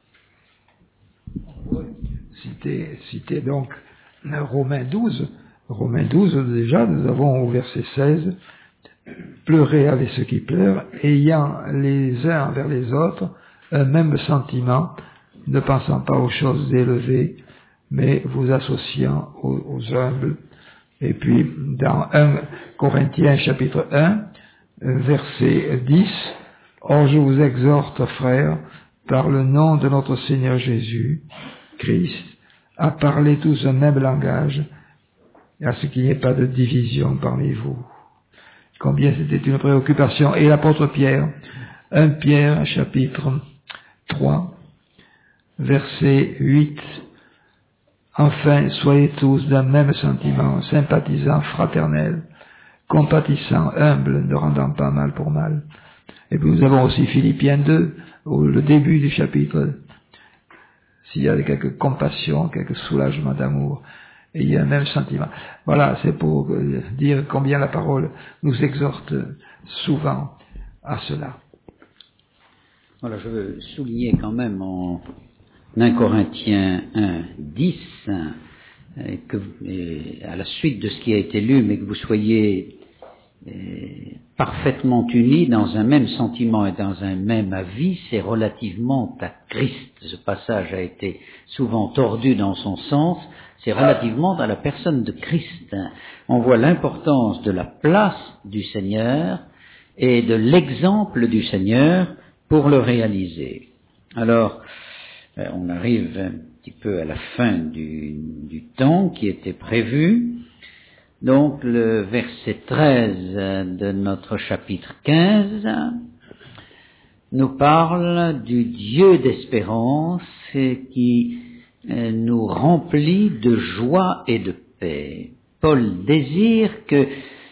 Citez, citez donc Romains douze. Romains douze, déjà, nous avons au verset seize, « Pleurez avec ceux qui pleurent, ayant les uns envers les autres un même sentiment, ne pensant pas aux choses élevées, mais vous associant aux, aux humbles. » Et puis, dans un Corinthiens chapitre un, verset dix, « Or je vous exhorte, frères, par le nom de notre Seigneur Jésus, Christ, à parler tous un même langage, et à ce qu'il n'y ait pas de division parmi vous. » Combien c'était une préoccupation. Et l'apôtre Pierre, un Pierre chapitre trois, verset huit, « Enfin, soyez tous d'un même sentiment, sympathisants, fraternels, compatissants, humbles, ne rendant pas mal pour mal. » Et puis nous avons aussi Philippiens deux, au le début du chapitre, s'il y a quelque compassion, quelque soulagement d'amour, et il y a un même sentiment. Voilà, c'est pour dire combien la parole nous exhorte souvent à cela. Voilà, je veux souligner quand même en un Corinthiens un, dix, et que, et à la suite de ce qui a été lu, mais que vous soyez et, parfaitement unis dans un même sentiment et dans un même avis, c'est relativement à Christ. Ce passage a été souvent tordu dans son sens, c'est relativement à la personne de Christ. On voit l'importance de la place du Seigneur et de l'exemple du Seigneur pour le réaliser. Alors, on arrive un petit peu à la fin du, du temps qui était prévu. Donc, le verset treize de notre chapitre quinze nous parle du Dieu d'espérance qui nous remplit de joie et de paix. Paul désire que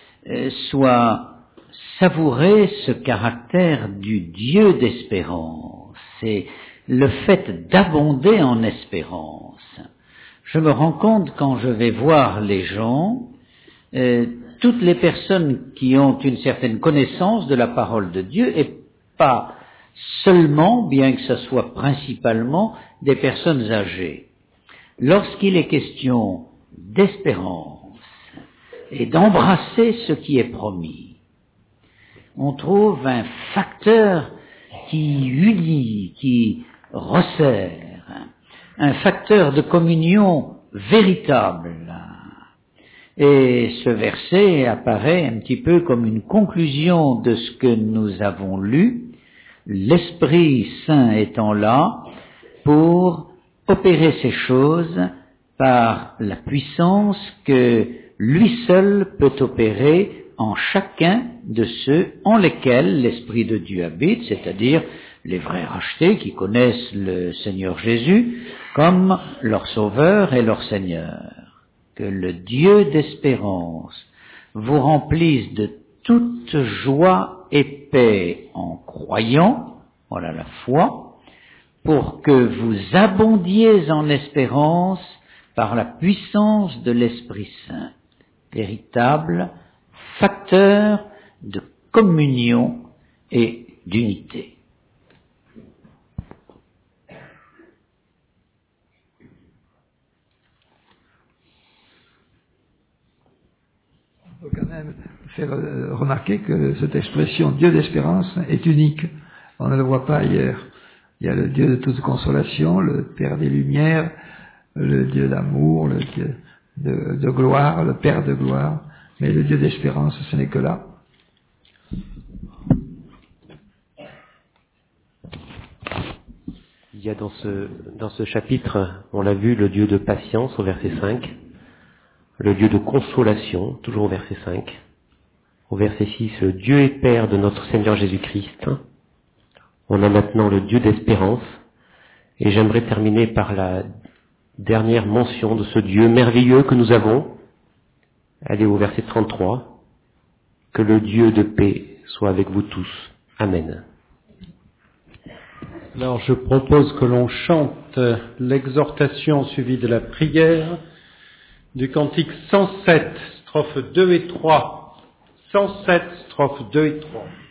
soit savouré ce caractère du Dieu d'espérance. C'est le fait d'abonder en espérance. Je me rends compte quand je vais voir les gens, euh, toutes les personnes qui ont une certaine connaissance de la parole de Dieu, et pas seulement, bien que ce soit principalement, des personnes âgées. Lorsqu'il est question d'espérance et d'embrasser ce qui est promis, on trouve un facteur qui unit, qui resserre, un facteur de communion véritable. Et ce verset apparaît un petit peu comme une conclusion de ce que nous avons lu, l'Esprit Saint étant là pour opérer ces choses par la puissance que lui seul peut opérer en chacun de ceux en lesquels l'Esprit de Dieu habite, c'est-à-dire les vrais rachetés qui connaissent le Seigneur Jésus comme leur Sauveur et leur Seigneur. Que le Dieu d'espérance vous remplisse de toute joie et paix en croyant, voilà la foi, pour que vous abondiez en espérance par la puissance de l'Esprit Saint, véritable facteur de communion et d'unité. Il faut quand même faire remarquer que cette expression Dieu d'espérance est unique. On ne le voit pas ailleurs. Il y a le Dieu de toute consolation, le Père des Lumières, le Dieu d'amour, le Dieu de, de gloire, le Père de gloire. Mais le Dieu d'espérance, ce n'est que là. Il y a dans ce, dans ce chapitre, on l'a vu, le Dieu de patience au verset cinq. le Dieu de consolation, toujours au verset cinq. Au verset six, le Dieu et Père de notre Seigneur Jésus-Christ. On a maintenant le Dieu d'espérance. Et j'aimerais terminer par la dernière mention de ce Dieu merveilleux que nous avons. Elle est au verset trente-trois. Que le Dieu de paix soit avec vous tous. Amen. Alors je propose que l'on chante l'exhortation suivie de la prière du cantique cent sept, strophes deux et trois. cent sept, strophes deux et trois.